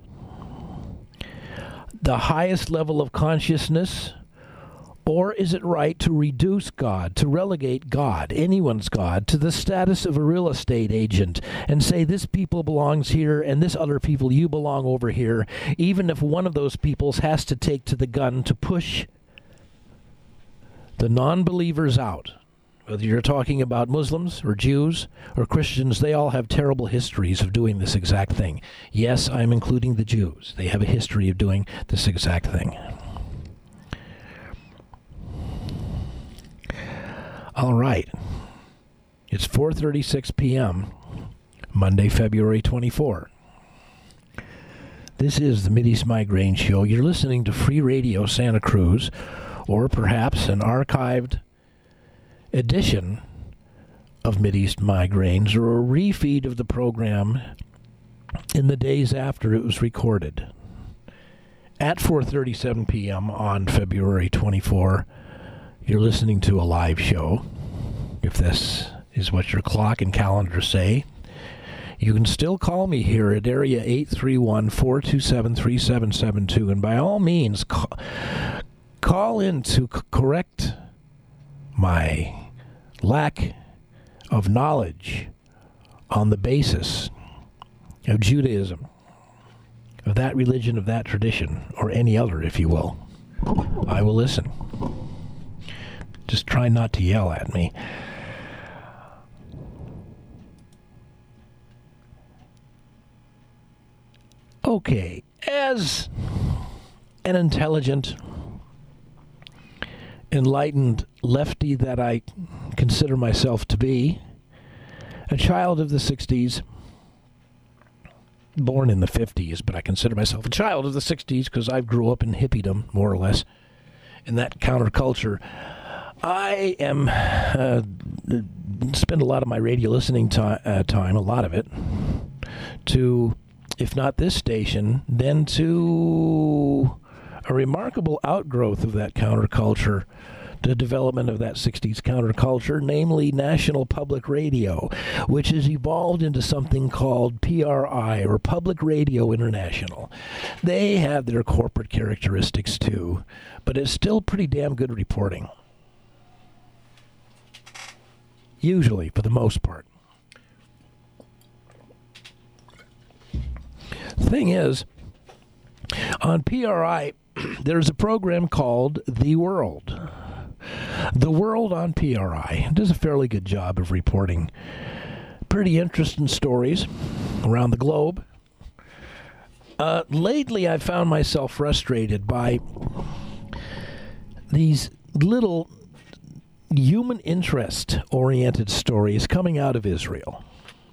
The highest level of consciousness? Or is it right to reduce God, to relegate God, anyone's God, to the status of a real estate agent and say this people belongs here and this other people, you belong over here, even if one of those peoples has to take to the gun to push the non-believers out? Whether you're talking about Muslims or Jews or Christians, they all have terrible histories of doing this exact thing. Yes, I'm including the Jews. They have a history of doing this exact thing. All right. It's four thirty-six p.m., Monday, February twenty-fourth. This is the Mideast Migraine Show. You're listening to Free Radio Santa Cruz, or perhaps an archived edition of Mideast Migraines, or a refeed of the program in the days after it was recorded. At four thirty-seven p.m. on February twenty-fourth, you're listening to a live show, if this is what your clock and calendar say. You can still call me here at area eight three one, four two seven, three seven seven two, and by all means, call, call in to c- correct my lack of knowledge on the basis of Judaism, of that religion, of that tradition, or any other, if you will. I will listen. Just try not to yell at me. Okay, as an intelligent, enlightened lefty that I consider myself to be, a child of the sixties, born in the fifties, but I consider myself a child of the sixties because I grew up in hippiedom, more or less, in that counterculture. I am uh, spend a lot of my radio listening to, uh, time, a lot of it, to, if not this station, then to a remarkable outgrowth of that counterculture, the development of that sixties counterculture, namely National Public Radio, which has evolved into something called P R I, or Public Radio International. They have their corporate characteristics too, but it's still pretty damn good reporting. Usually, for the most part. Thing is, on P R I, there's a program called The World. The World on P R I does a fairly good job of reporting pretty interesting stories around the globe. Uh, lately, I've found myself frustrated by these little human interest-oriented stories coming out of Israel.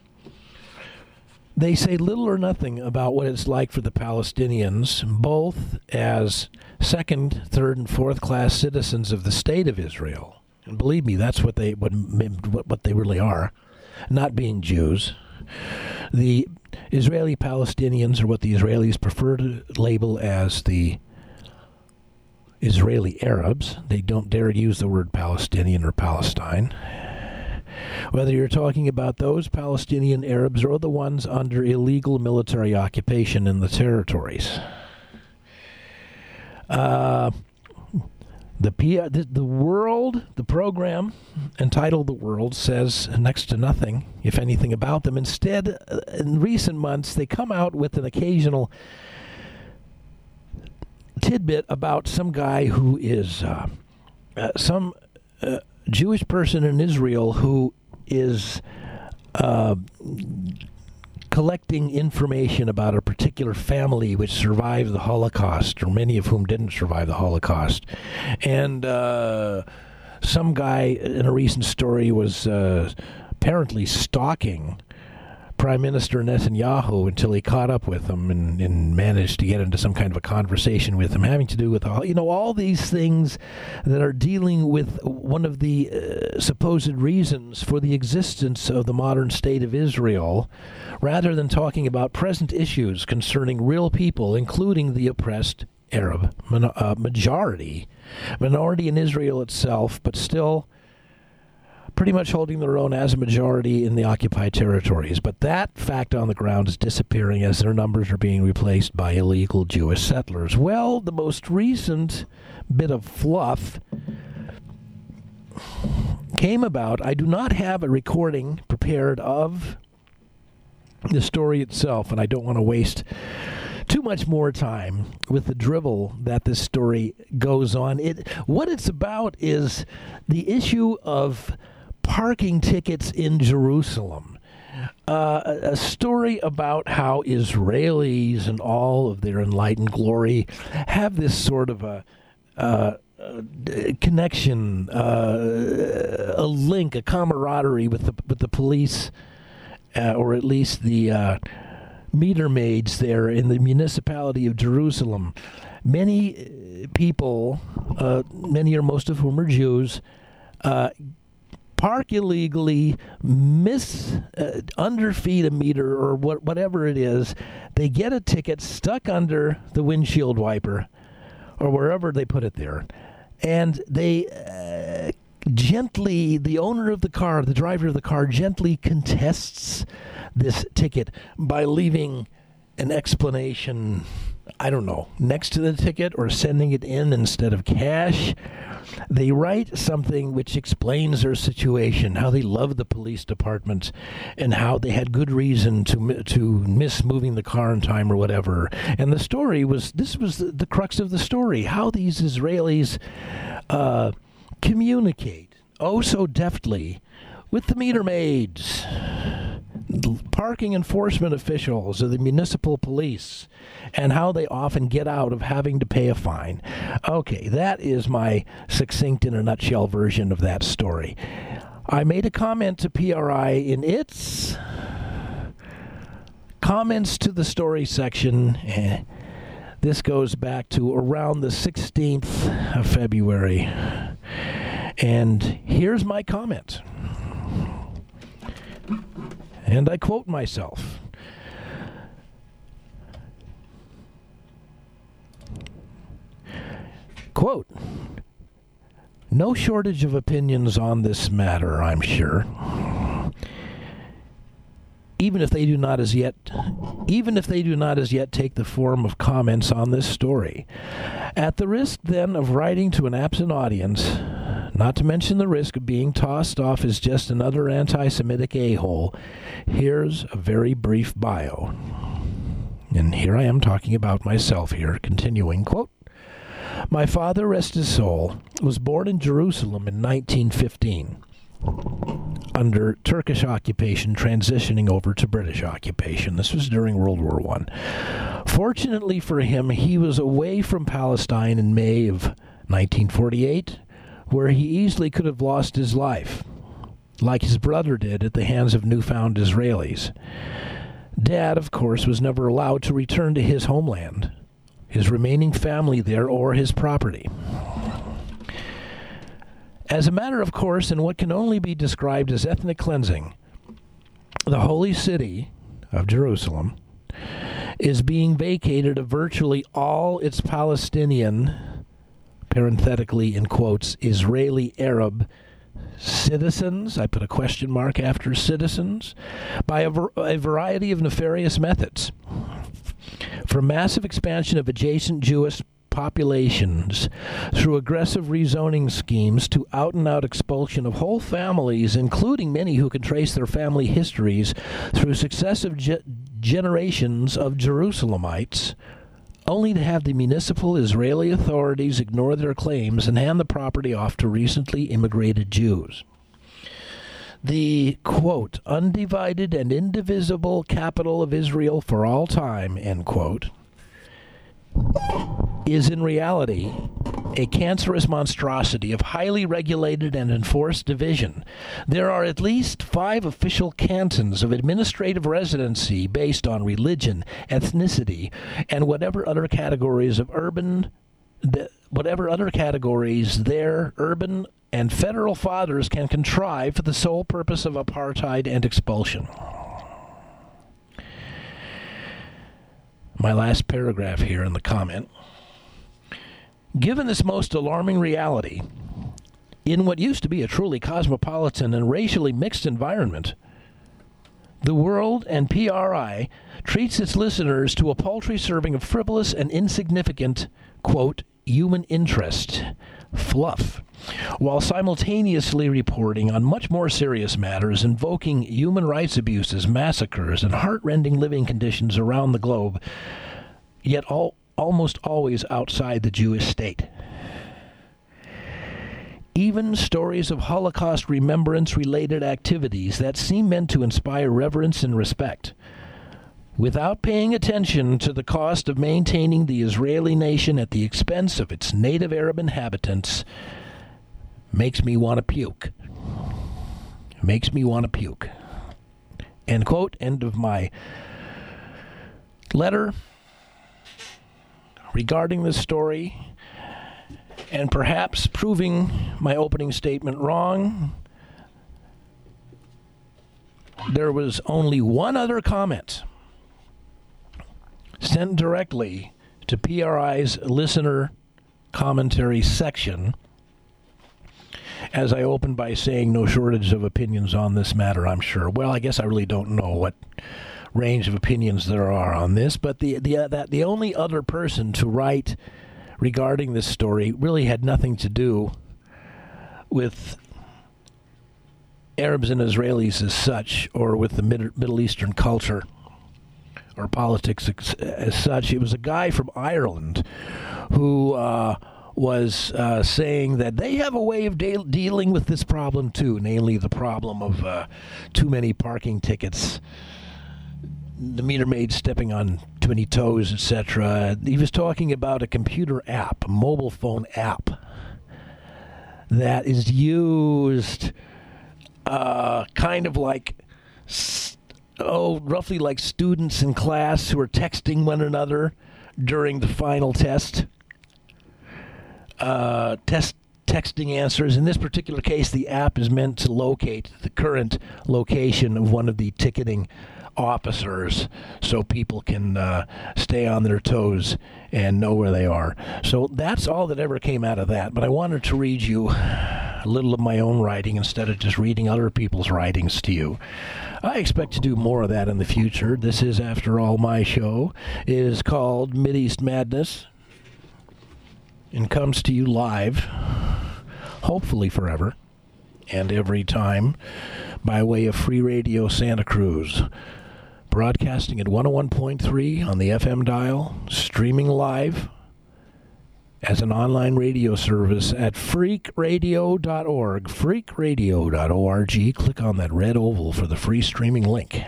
They say little or nothing about what it's like for the Palestinians, both as second, third, and fourth-class citizens of the state of Israel. And believe me, that's what they what, what they really are, not being Jews. The Israeli Palestinians are what the Israelis prefer to label as the Israeli Arabs. They don't dare use the word Palestinian or Palestine. Whether you're talking about those Palestinian Arabs or the ones under illegal military occupation in the territories. Uh, the, P- the the World, the program entitled The World, says next to nothing, if anything, about them. Instead, uh, in recent months, they come out with an occasional tidbit about some guy who is uh, uh, some uh, Jewish person in Israel who is uh, collecting information about a particular family which survived the Holocaust, or many of whom didn't survive the Holocaust. And uh, some guy in a recent story was uh, apparently stalking Prime Minister Netanyahu until he caught up with him and, and managed to get into some kind of a conversation with him, having to do with all, you know, all these things that are dealing with one of the uh, supposed reasons for the existence of the modern state of Israel, rather than talking about present issues concerning real people, including the oppressed Arab min- uh, majority, minority in Israel itself, but still pretty much holding their own as a majority in the occupied territories. But that fact on the ground is disappearing as their numbers are being replaced by illegal Jewish settlers. Well, the most recent bit of fluff came about. I do not have a recording prepared of the story itself, and I don't want to waste too much more time with the drivel that this story goes on. It what it's about is the issue of parking tickets in Jerusalem. Uh, a, a story about how Israelis and all of their enlightened glory have this sort of a uh, uh, connection, uh, a link, a camaraderie with the with the police, uh, or at least the uh, meter maids there in the municipality of Jerusalem. Many people, uh, many or most of whom are Jews, uh, park illegally, miss, uh, underfeed a meter or what, whatever it is. They get a ticket stuck under the windshield wiper or wherever they put it there, and they uh, gently, the owner of the car, the driver of the car, gently contests this ticket by leaving an explanation, I don't know, next to the ticket or sending it in instead of cash. They write something which explains their situation, how they love the police department, and how they had good reason to to miss moving the car in time or whatever. And the story was, this was the, the crux of the story, how these Israelis uh, communicate, oh so deftly, with the meter maids, parking enforcement officials or the municipal police, and how they often get out of having to pay a fine. Okay, that is my succinct in a nutshell version of that story. I made a comment to P R I in its comments to the story section. Eh, this goes back to around the sixteenth of February. And here's my comment. And I quote myself. Quote, "No shortage of opinions on this matter, I'm sure. Even if they do not as yet, even if they do not as yet take the form of comments on this story. At the risk, then, of writing to an absent audience, not to mention the risk of being tossed off as just another anti-Semitic a-hole, here's a very brief bio." And here I am talking about myself here, continuing, quote, "My father, rest his soul, was born in Jerusalem in nineteen fifteen, under Turkish occupation, transitioning over to British occupation. This was during World War One. Fortunately for him, he was away from Palestine in May of nineteen forty-eight, where he easily could have lost his life, like his brother did at the hands of newfound Israelis. Dad, of course, was never allowed to return to his homeland, his remaining family there, or his property. As a matter of course, in what can only be described as ethnic cleansing, the holy city of Jerusalem is being vacated of virtually all its Palestinian, parenthetically in quotes, Israeli Arab citizens, I put a question mark after citizens, by a, ver- a variety of nefarious methods. From massive expansion of adjacent Jewish populations through aggressive rezoning schemes to out-and-out expulsion of whole families, including many who can trace their family histories through successive ge- generations of Jerusalemites, only to have the municipal Israeli authorities ignore their claims and hand the property off to recently immigrated Jews. The, quote, undivided and indivisible capital of Israel for all time, end quote, is in reality a cancerous monstrosity of highly regulated and enforced division. There are at least five official cantons of administrative residency based on religion, ethnicity, and whatever other categories of urban, the, whatever other categories their urban and federal fathers can contrive for the sole purpose of apartheid and expulsion. My last paragraph here in the comment. Given this most alarming reality, in what used to be a truly cosmopolitan and racially mixed environment, the world and P R I treats its listeners to a paltry serving of frivolous and insignificant, quote, human interest, fluff, while simultaneously reporting on much more serious matters invoking human rights abuses, massacres, and heart-rending living conditions around the globe, yet all, almost always outside the Jewish state. Even stories of Holocaust remembrance-related activities that seem meant to inspire reverence and respect, without paying attention to the cost of maintaining the Israeli nation at the expense of its native Arab inhabitants, makes me want to puke. Makes me want to puke. End quote. End of my letter regarding this story, and perhaps proving my opening statement wrong. There was only one other comment sent directly to P R I's listener commentary section, as I opened by saying no shortage of opinions on this matter, I'm sure. Well, I guess I really don't know what range of opinions there are on this, but the the uh, that the only other person to write regarding this story really had nothing to do with Arabs and Israelis as such, or with the Mid- Middle Eastern culture or politics as, as such. It was a guy from Ireland who uh, was uh, saying that they have a way of de- dealing with this problem too, namely the problem of uh, too many parking tickets, the meter maid stepping on too many toes, et cetera. He was talking about a computer app, a mobile phone app, that is used uh, kind of like, oh, roughly like students in class who are texting one another during the final test. Uh, test texting answers. In this particular case, the app is meant to locate the current location of one of the ticketing officers so people can uh, stay on their toes and know where they are. So that's all that ever came out of that. But I wanted to read you a little of my own writing instead of just reading other people's writings to you. I expect to do more of that in the future. This is, after all, my show. It is called Mideast Madness and comes to you live, hopefully forever and every time, by way of Free Radio Santa Cruz. Broadcasting at one oh one point three on the F M dial, streaming live as an online radio service at freak radio dot org, freak radio dot org. Click on that red oval for the free streaming link.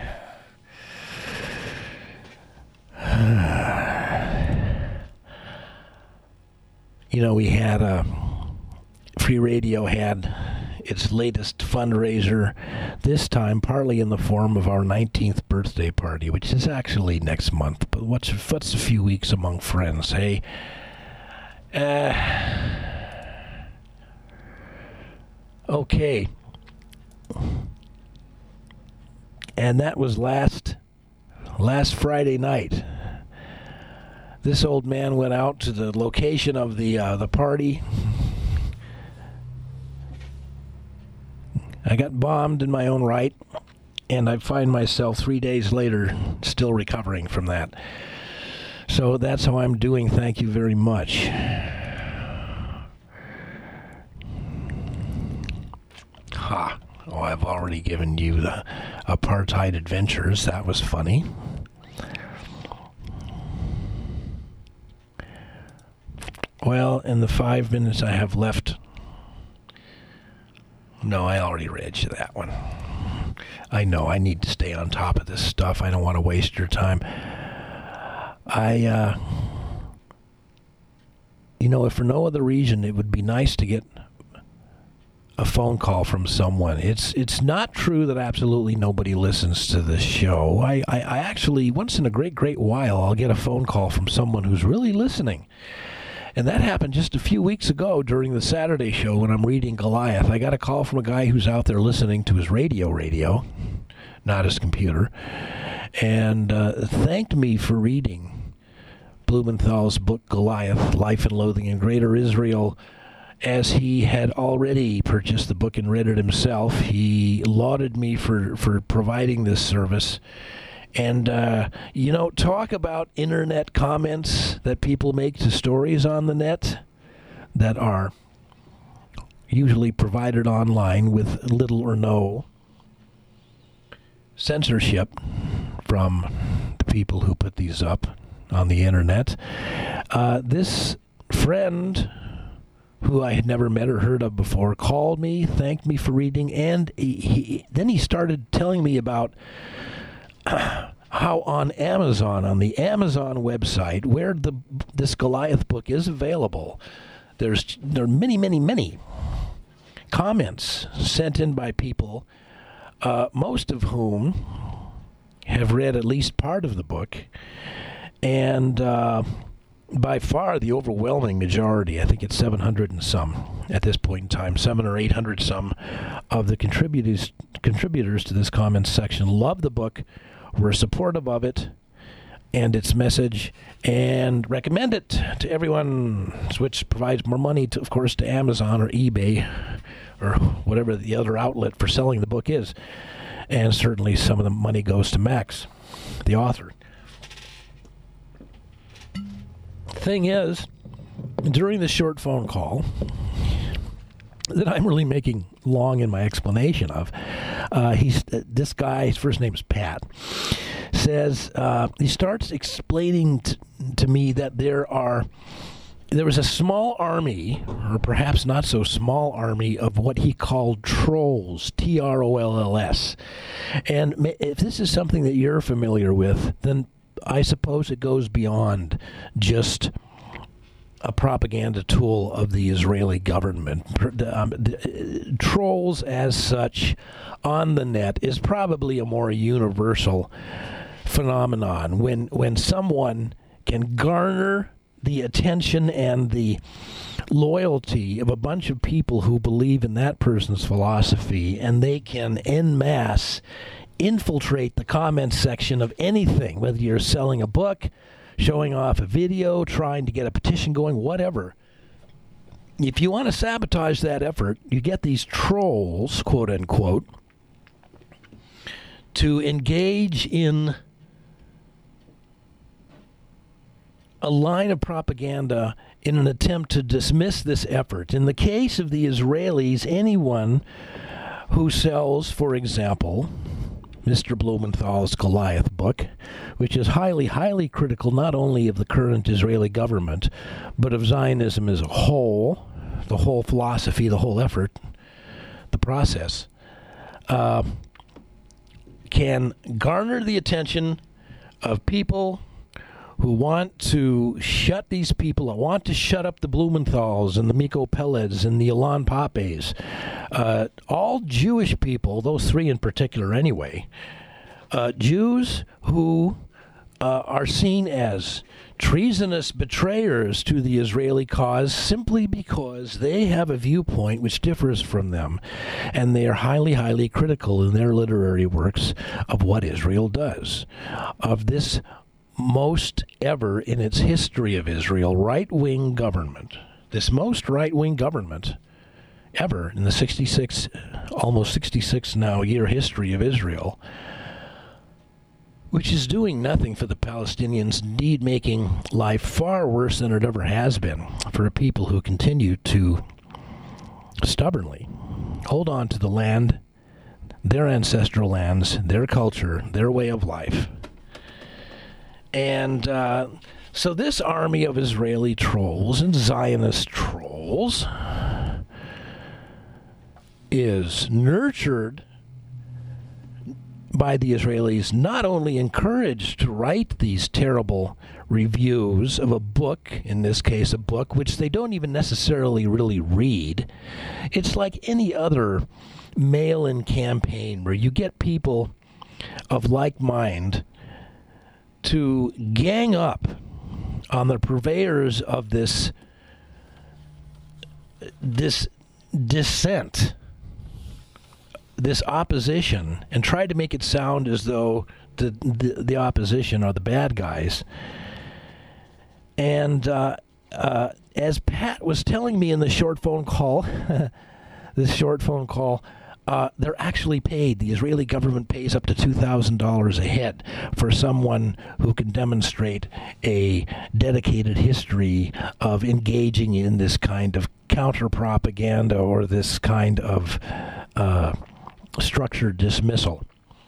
You know, we had a Free Radio had its latest fundraiser, this time partly in the form of our nineteenth birthday party, which is actually next month, but what's, what's a few weeks among friends, hey? Uh, okay. And that was last last Friday night. This old man went out to the location of the uh, the party. I got bombed in my own right, and I find myself three days later still recovering from that. So that's how I'm doing. Thank you very much. Ha. Oh, I've already given you the apartheid adventures. That was funny. Well, in the five minutes I have left... No, I already read you that one. I know, I need to stay on top of this stuff. I don't want to waste your time. I, uh... You know, if for no other reason, it would be nice to get a phone call from someone. It's it's not true that absolutely nobody listens to this show. I, I, I actually, once in a great, great while, I'll get a phone call from someone who's really listening. And that happened just a few weeks ago during the Saturday show when I'm reading Goliath. I got a call from a guy who's out there listening to his radio radio, not his computer, and uh, thanked me for reading Blumenthal's book Goliath, Life and Loathing in Greater Israel, as he had already purchased the book and read it himself. He lauded me for, for providing this service. And, uh, you know, talk about internet comments that people make to stories on the net that are usually provided online with little or no censorship from the people who put these up on the internet. Uh, this friend, who I had never met or heard of before, called me, thanked me for reading, and he, he, then he started telling me about... how on Amazon, on the Amazon website, where the this Goliath book is available, there's there are many, many, many comments sent in by people, uh, most of whom have read at least part of the book, and uh, by far the overwhelming majority, I think it's seven hundred and some at this point in time, seven or eight hundred some of the contributors contributors to this comments section love the book, were supportive of it, and its message, and recommend it to everyone, which provides more money, to, of course, to Amazon or eBay or whatever the other outlet for selling the book is. And certainly some of the money goes to Max, the author. Thing is, during this short phone call that I'm really making long in my explanation of, uh, he's uh, this guy, his first name is Pat, says, uh, he starts explaining t- to me that there are, there was a small army, or perhaps not so small army, of what he called trolls, T R O L L S. And ma- if this is something that you're familiar with, then I suppose it goes beyond just a propaganda tool of the Israeli government. Um, the, trolls as such on the net is probably a more universal phenomenon. When when someone can garner the attention and the loyalty of a bunch of people who believe in that person's philosophy, and they can en masse infiltrate the comments section of anything, whether you're selling a book, showing off a video, trying to get a petition going, whatever. If you want to sabotage that effort, you get these trolls, quote unquote, to engage in a line of propaganda in an attempt to dismiss this effort. In the case of the Israelis, anyone who sells, for example, Mister Blumenthal's Goliath book, which is highly, highly critical not only of the current Israeli government, but of Zionism as a whole, the whole philosophy, the whole effort, the process, uh, can garner the attention of people who want to shut these people up, want to shut up the Blumenthals and the Miko Peleds and the Ilan Papes, uh, all Jewish people, those three in particular anyway, uh, Jews who uh, are seen as treasonous betrayers to the Israeli cause simply because they have a viewpoint which differs from them, and they are highly, highly critical in their literary works of what Israel does, of this most ever in its history of Israel right-wing government, this most right-wing government ever in the sixty-six, almost sixty-six now year history of Israel, which is doing nothing for the Palestinians, indeed making life far worse than it ever has been for a people who continue to stubbornly hold on to the land, their ancestral lands, their culture, their way of life. And uh, so this army of Israeli trolls and Zionist trolls is nurtured by the Israelis, not only encouraged to write these terrible reviews of a book, in this case a book, which they don't even necessarily really read. It's like any other mail-in campaign where you get people of like mind to gang up on the purveyors of this this dissent, this opposition, and try to make it sound as though the the, the opposition are the bad guys. And uh, uh, as Pat was telling me in the short phone call, this short phone call, Uh, they're actually paid. The Israeli government pays up to two thousand dollars a head for someone who can demonstrate a dedicated history of engaging in this kind of counter-propaganda or this kind of uh, structured dismissal.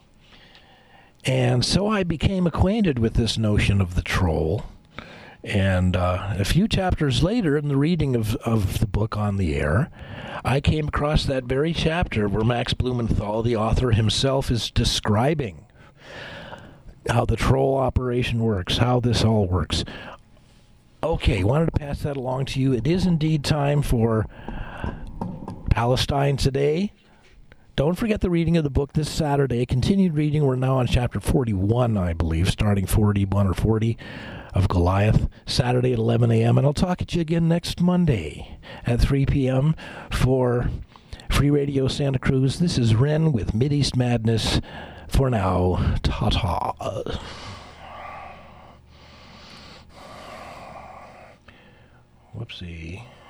And so I became acquainted with this notion of the troll. And uh, a few chapters later, in the reading of, of the book On the Air, I came across that very chapter where Max Blumenthal, the author himself, is describing how the troll operation works, how this all works. Okay, wanted to pass that along to you. It is indeed time for Palestine Today. Don't forget the reading of the book this Saturday. Continued reading. We're now on chapter forty-one, I believe, starting forty-one or forty of Goliath, Saturday at eleven a.m. And I'll talk to you again next Monday at three p.m. for Free Radio Santa Cruz. This is Ren with Mideast Madness. For now, ta-ta. Whoopsie.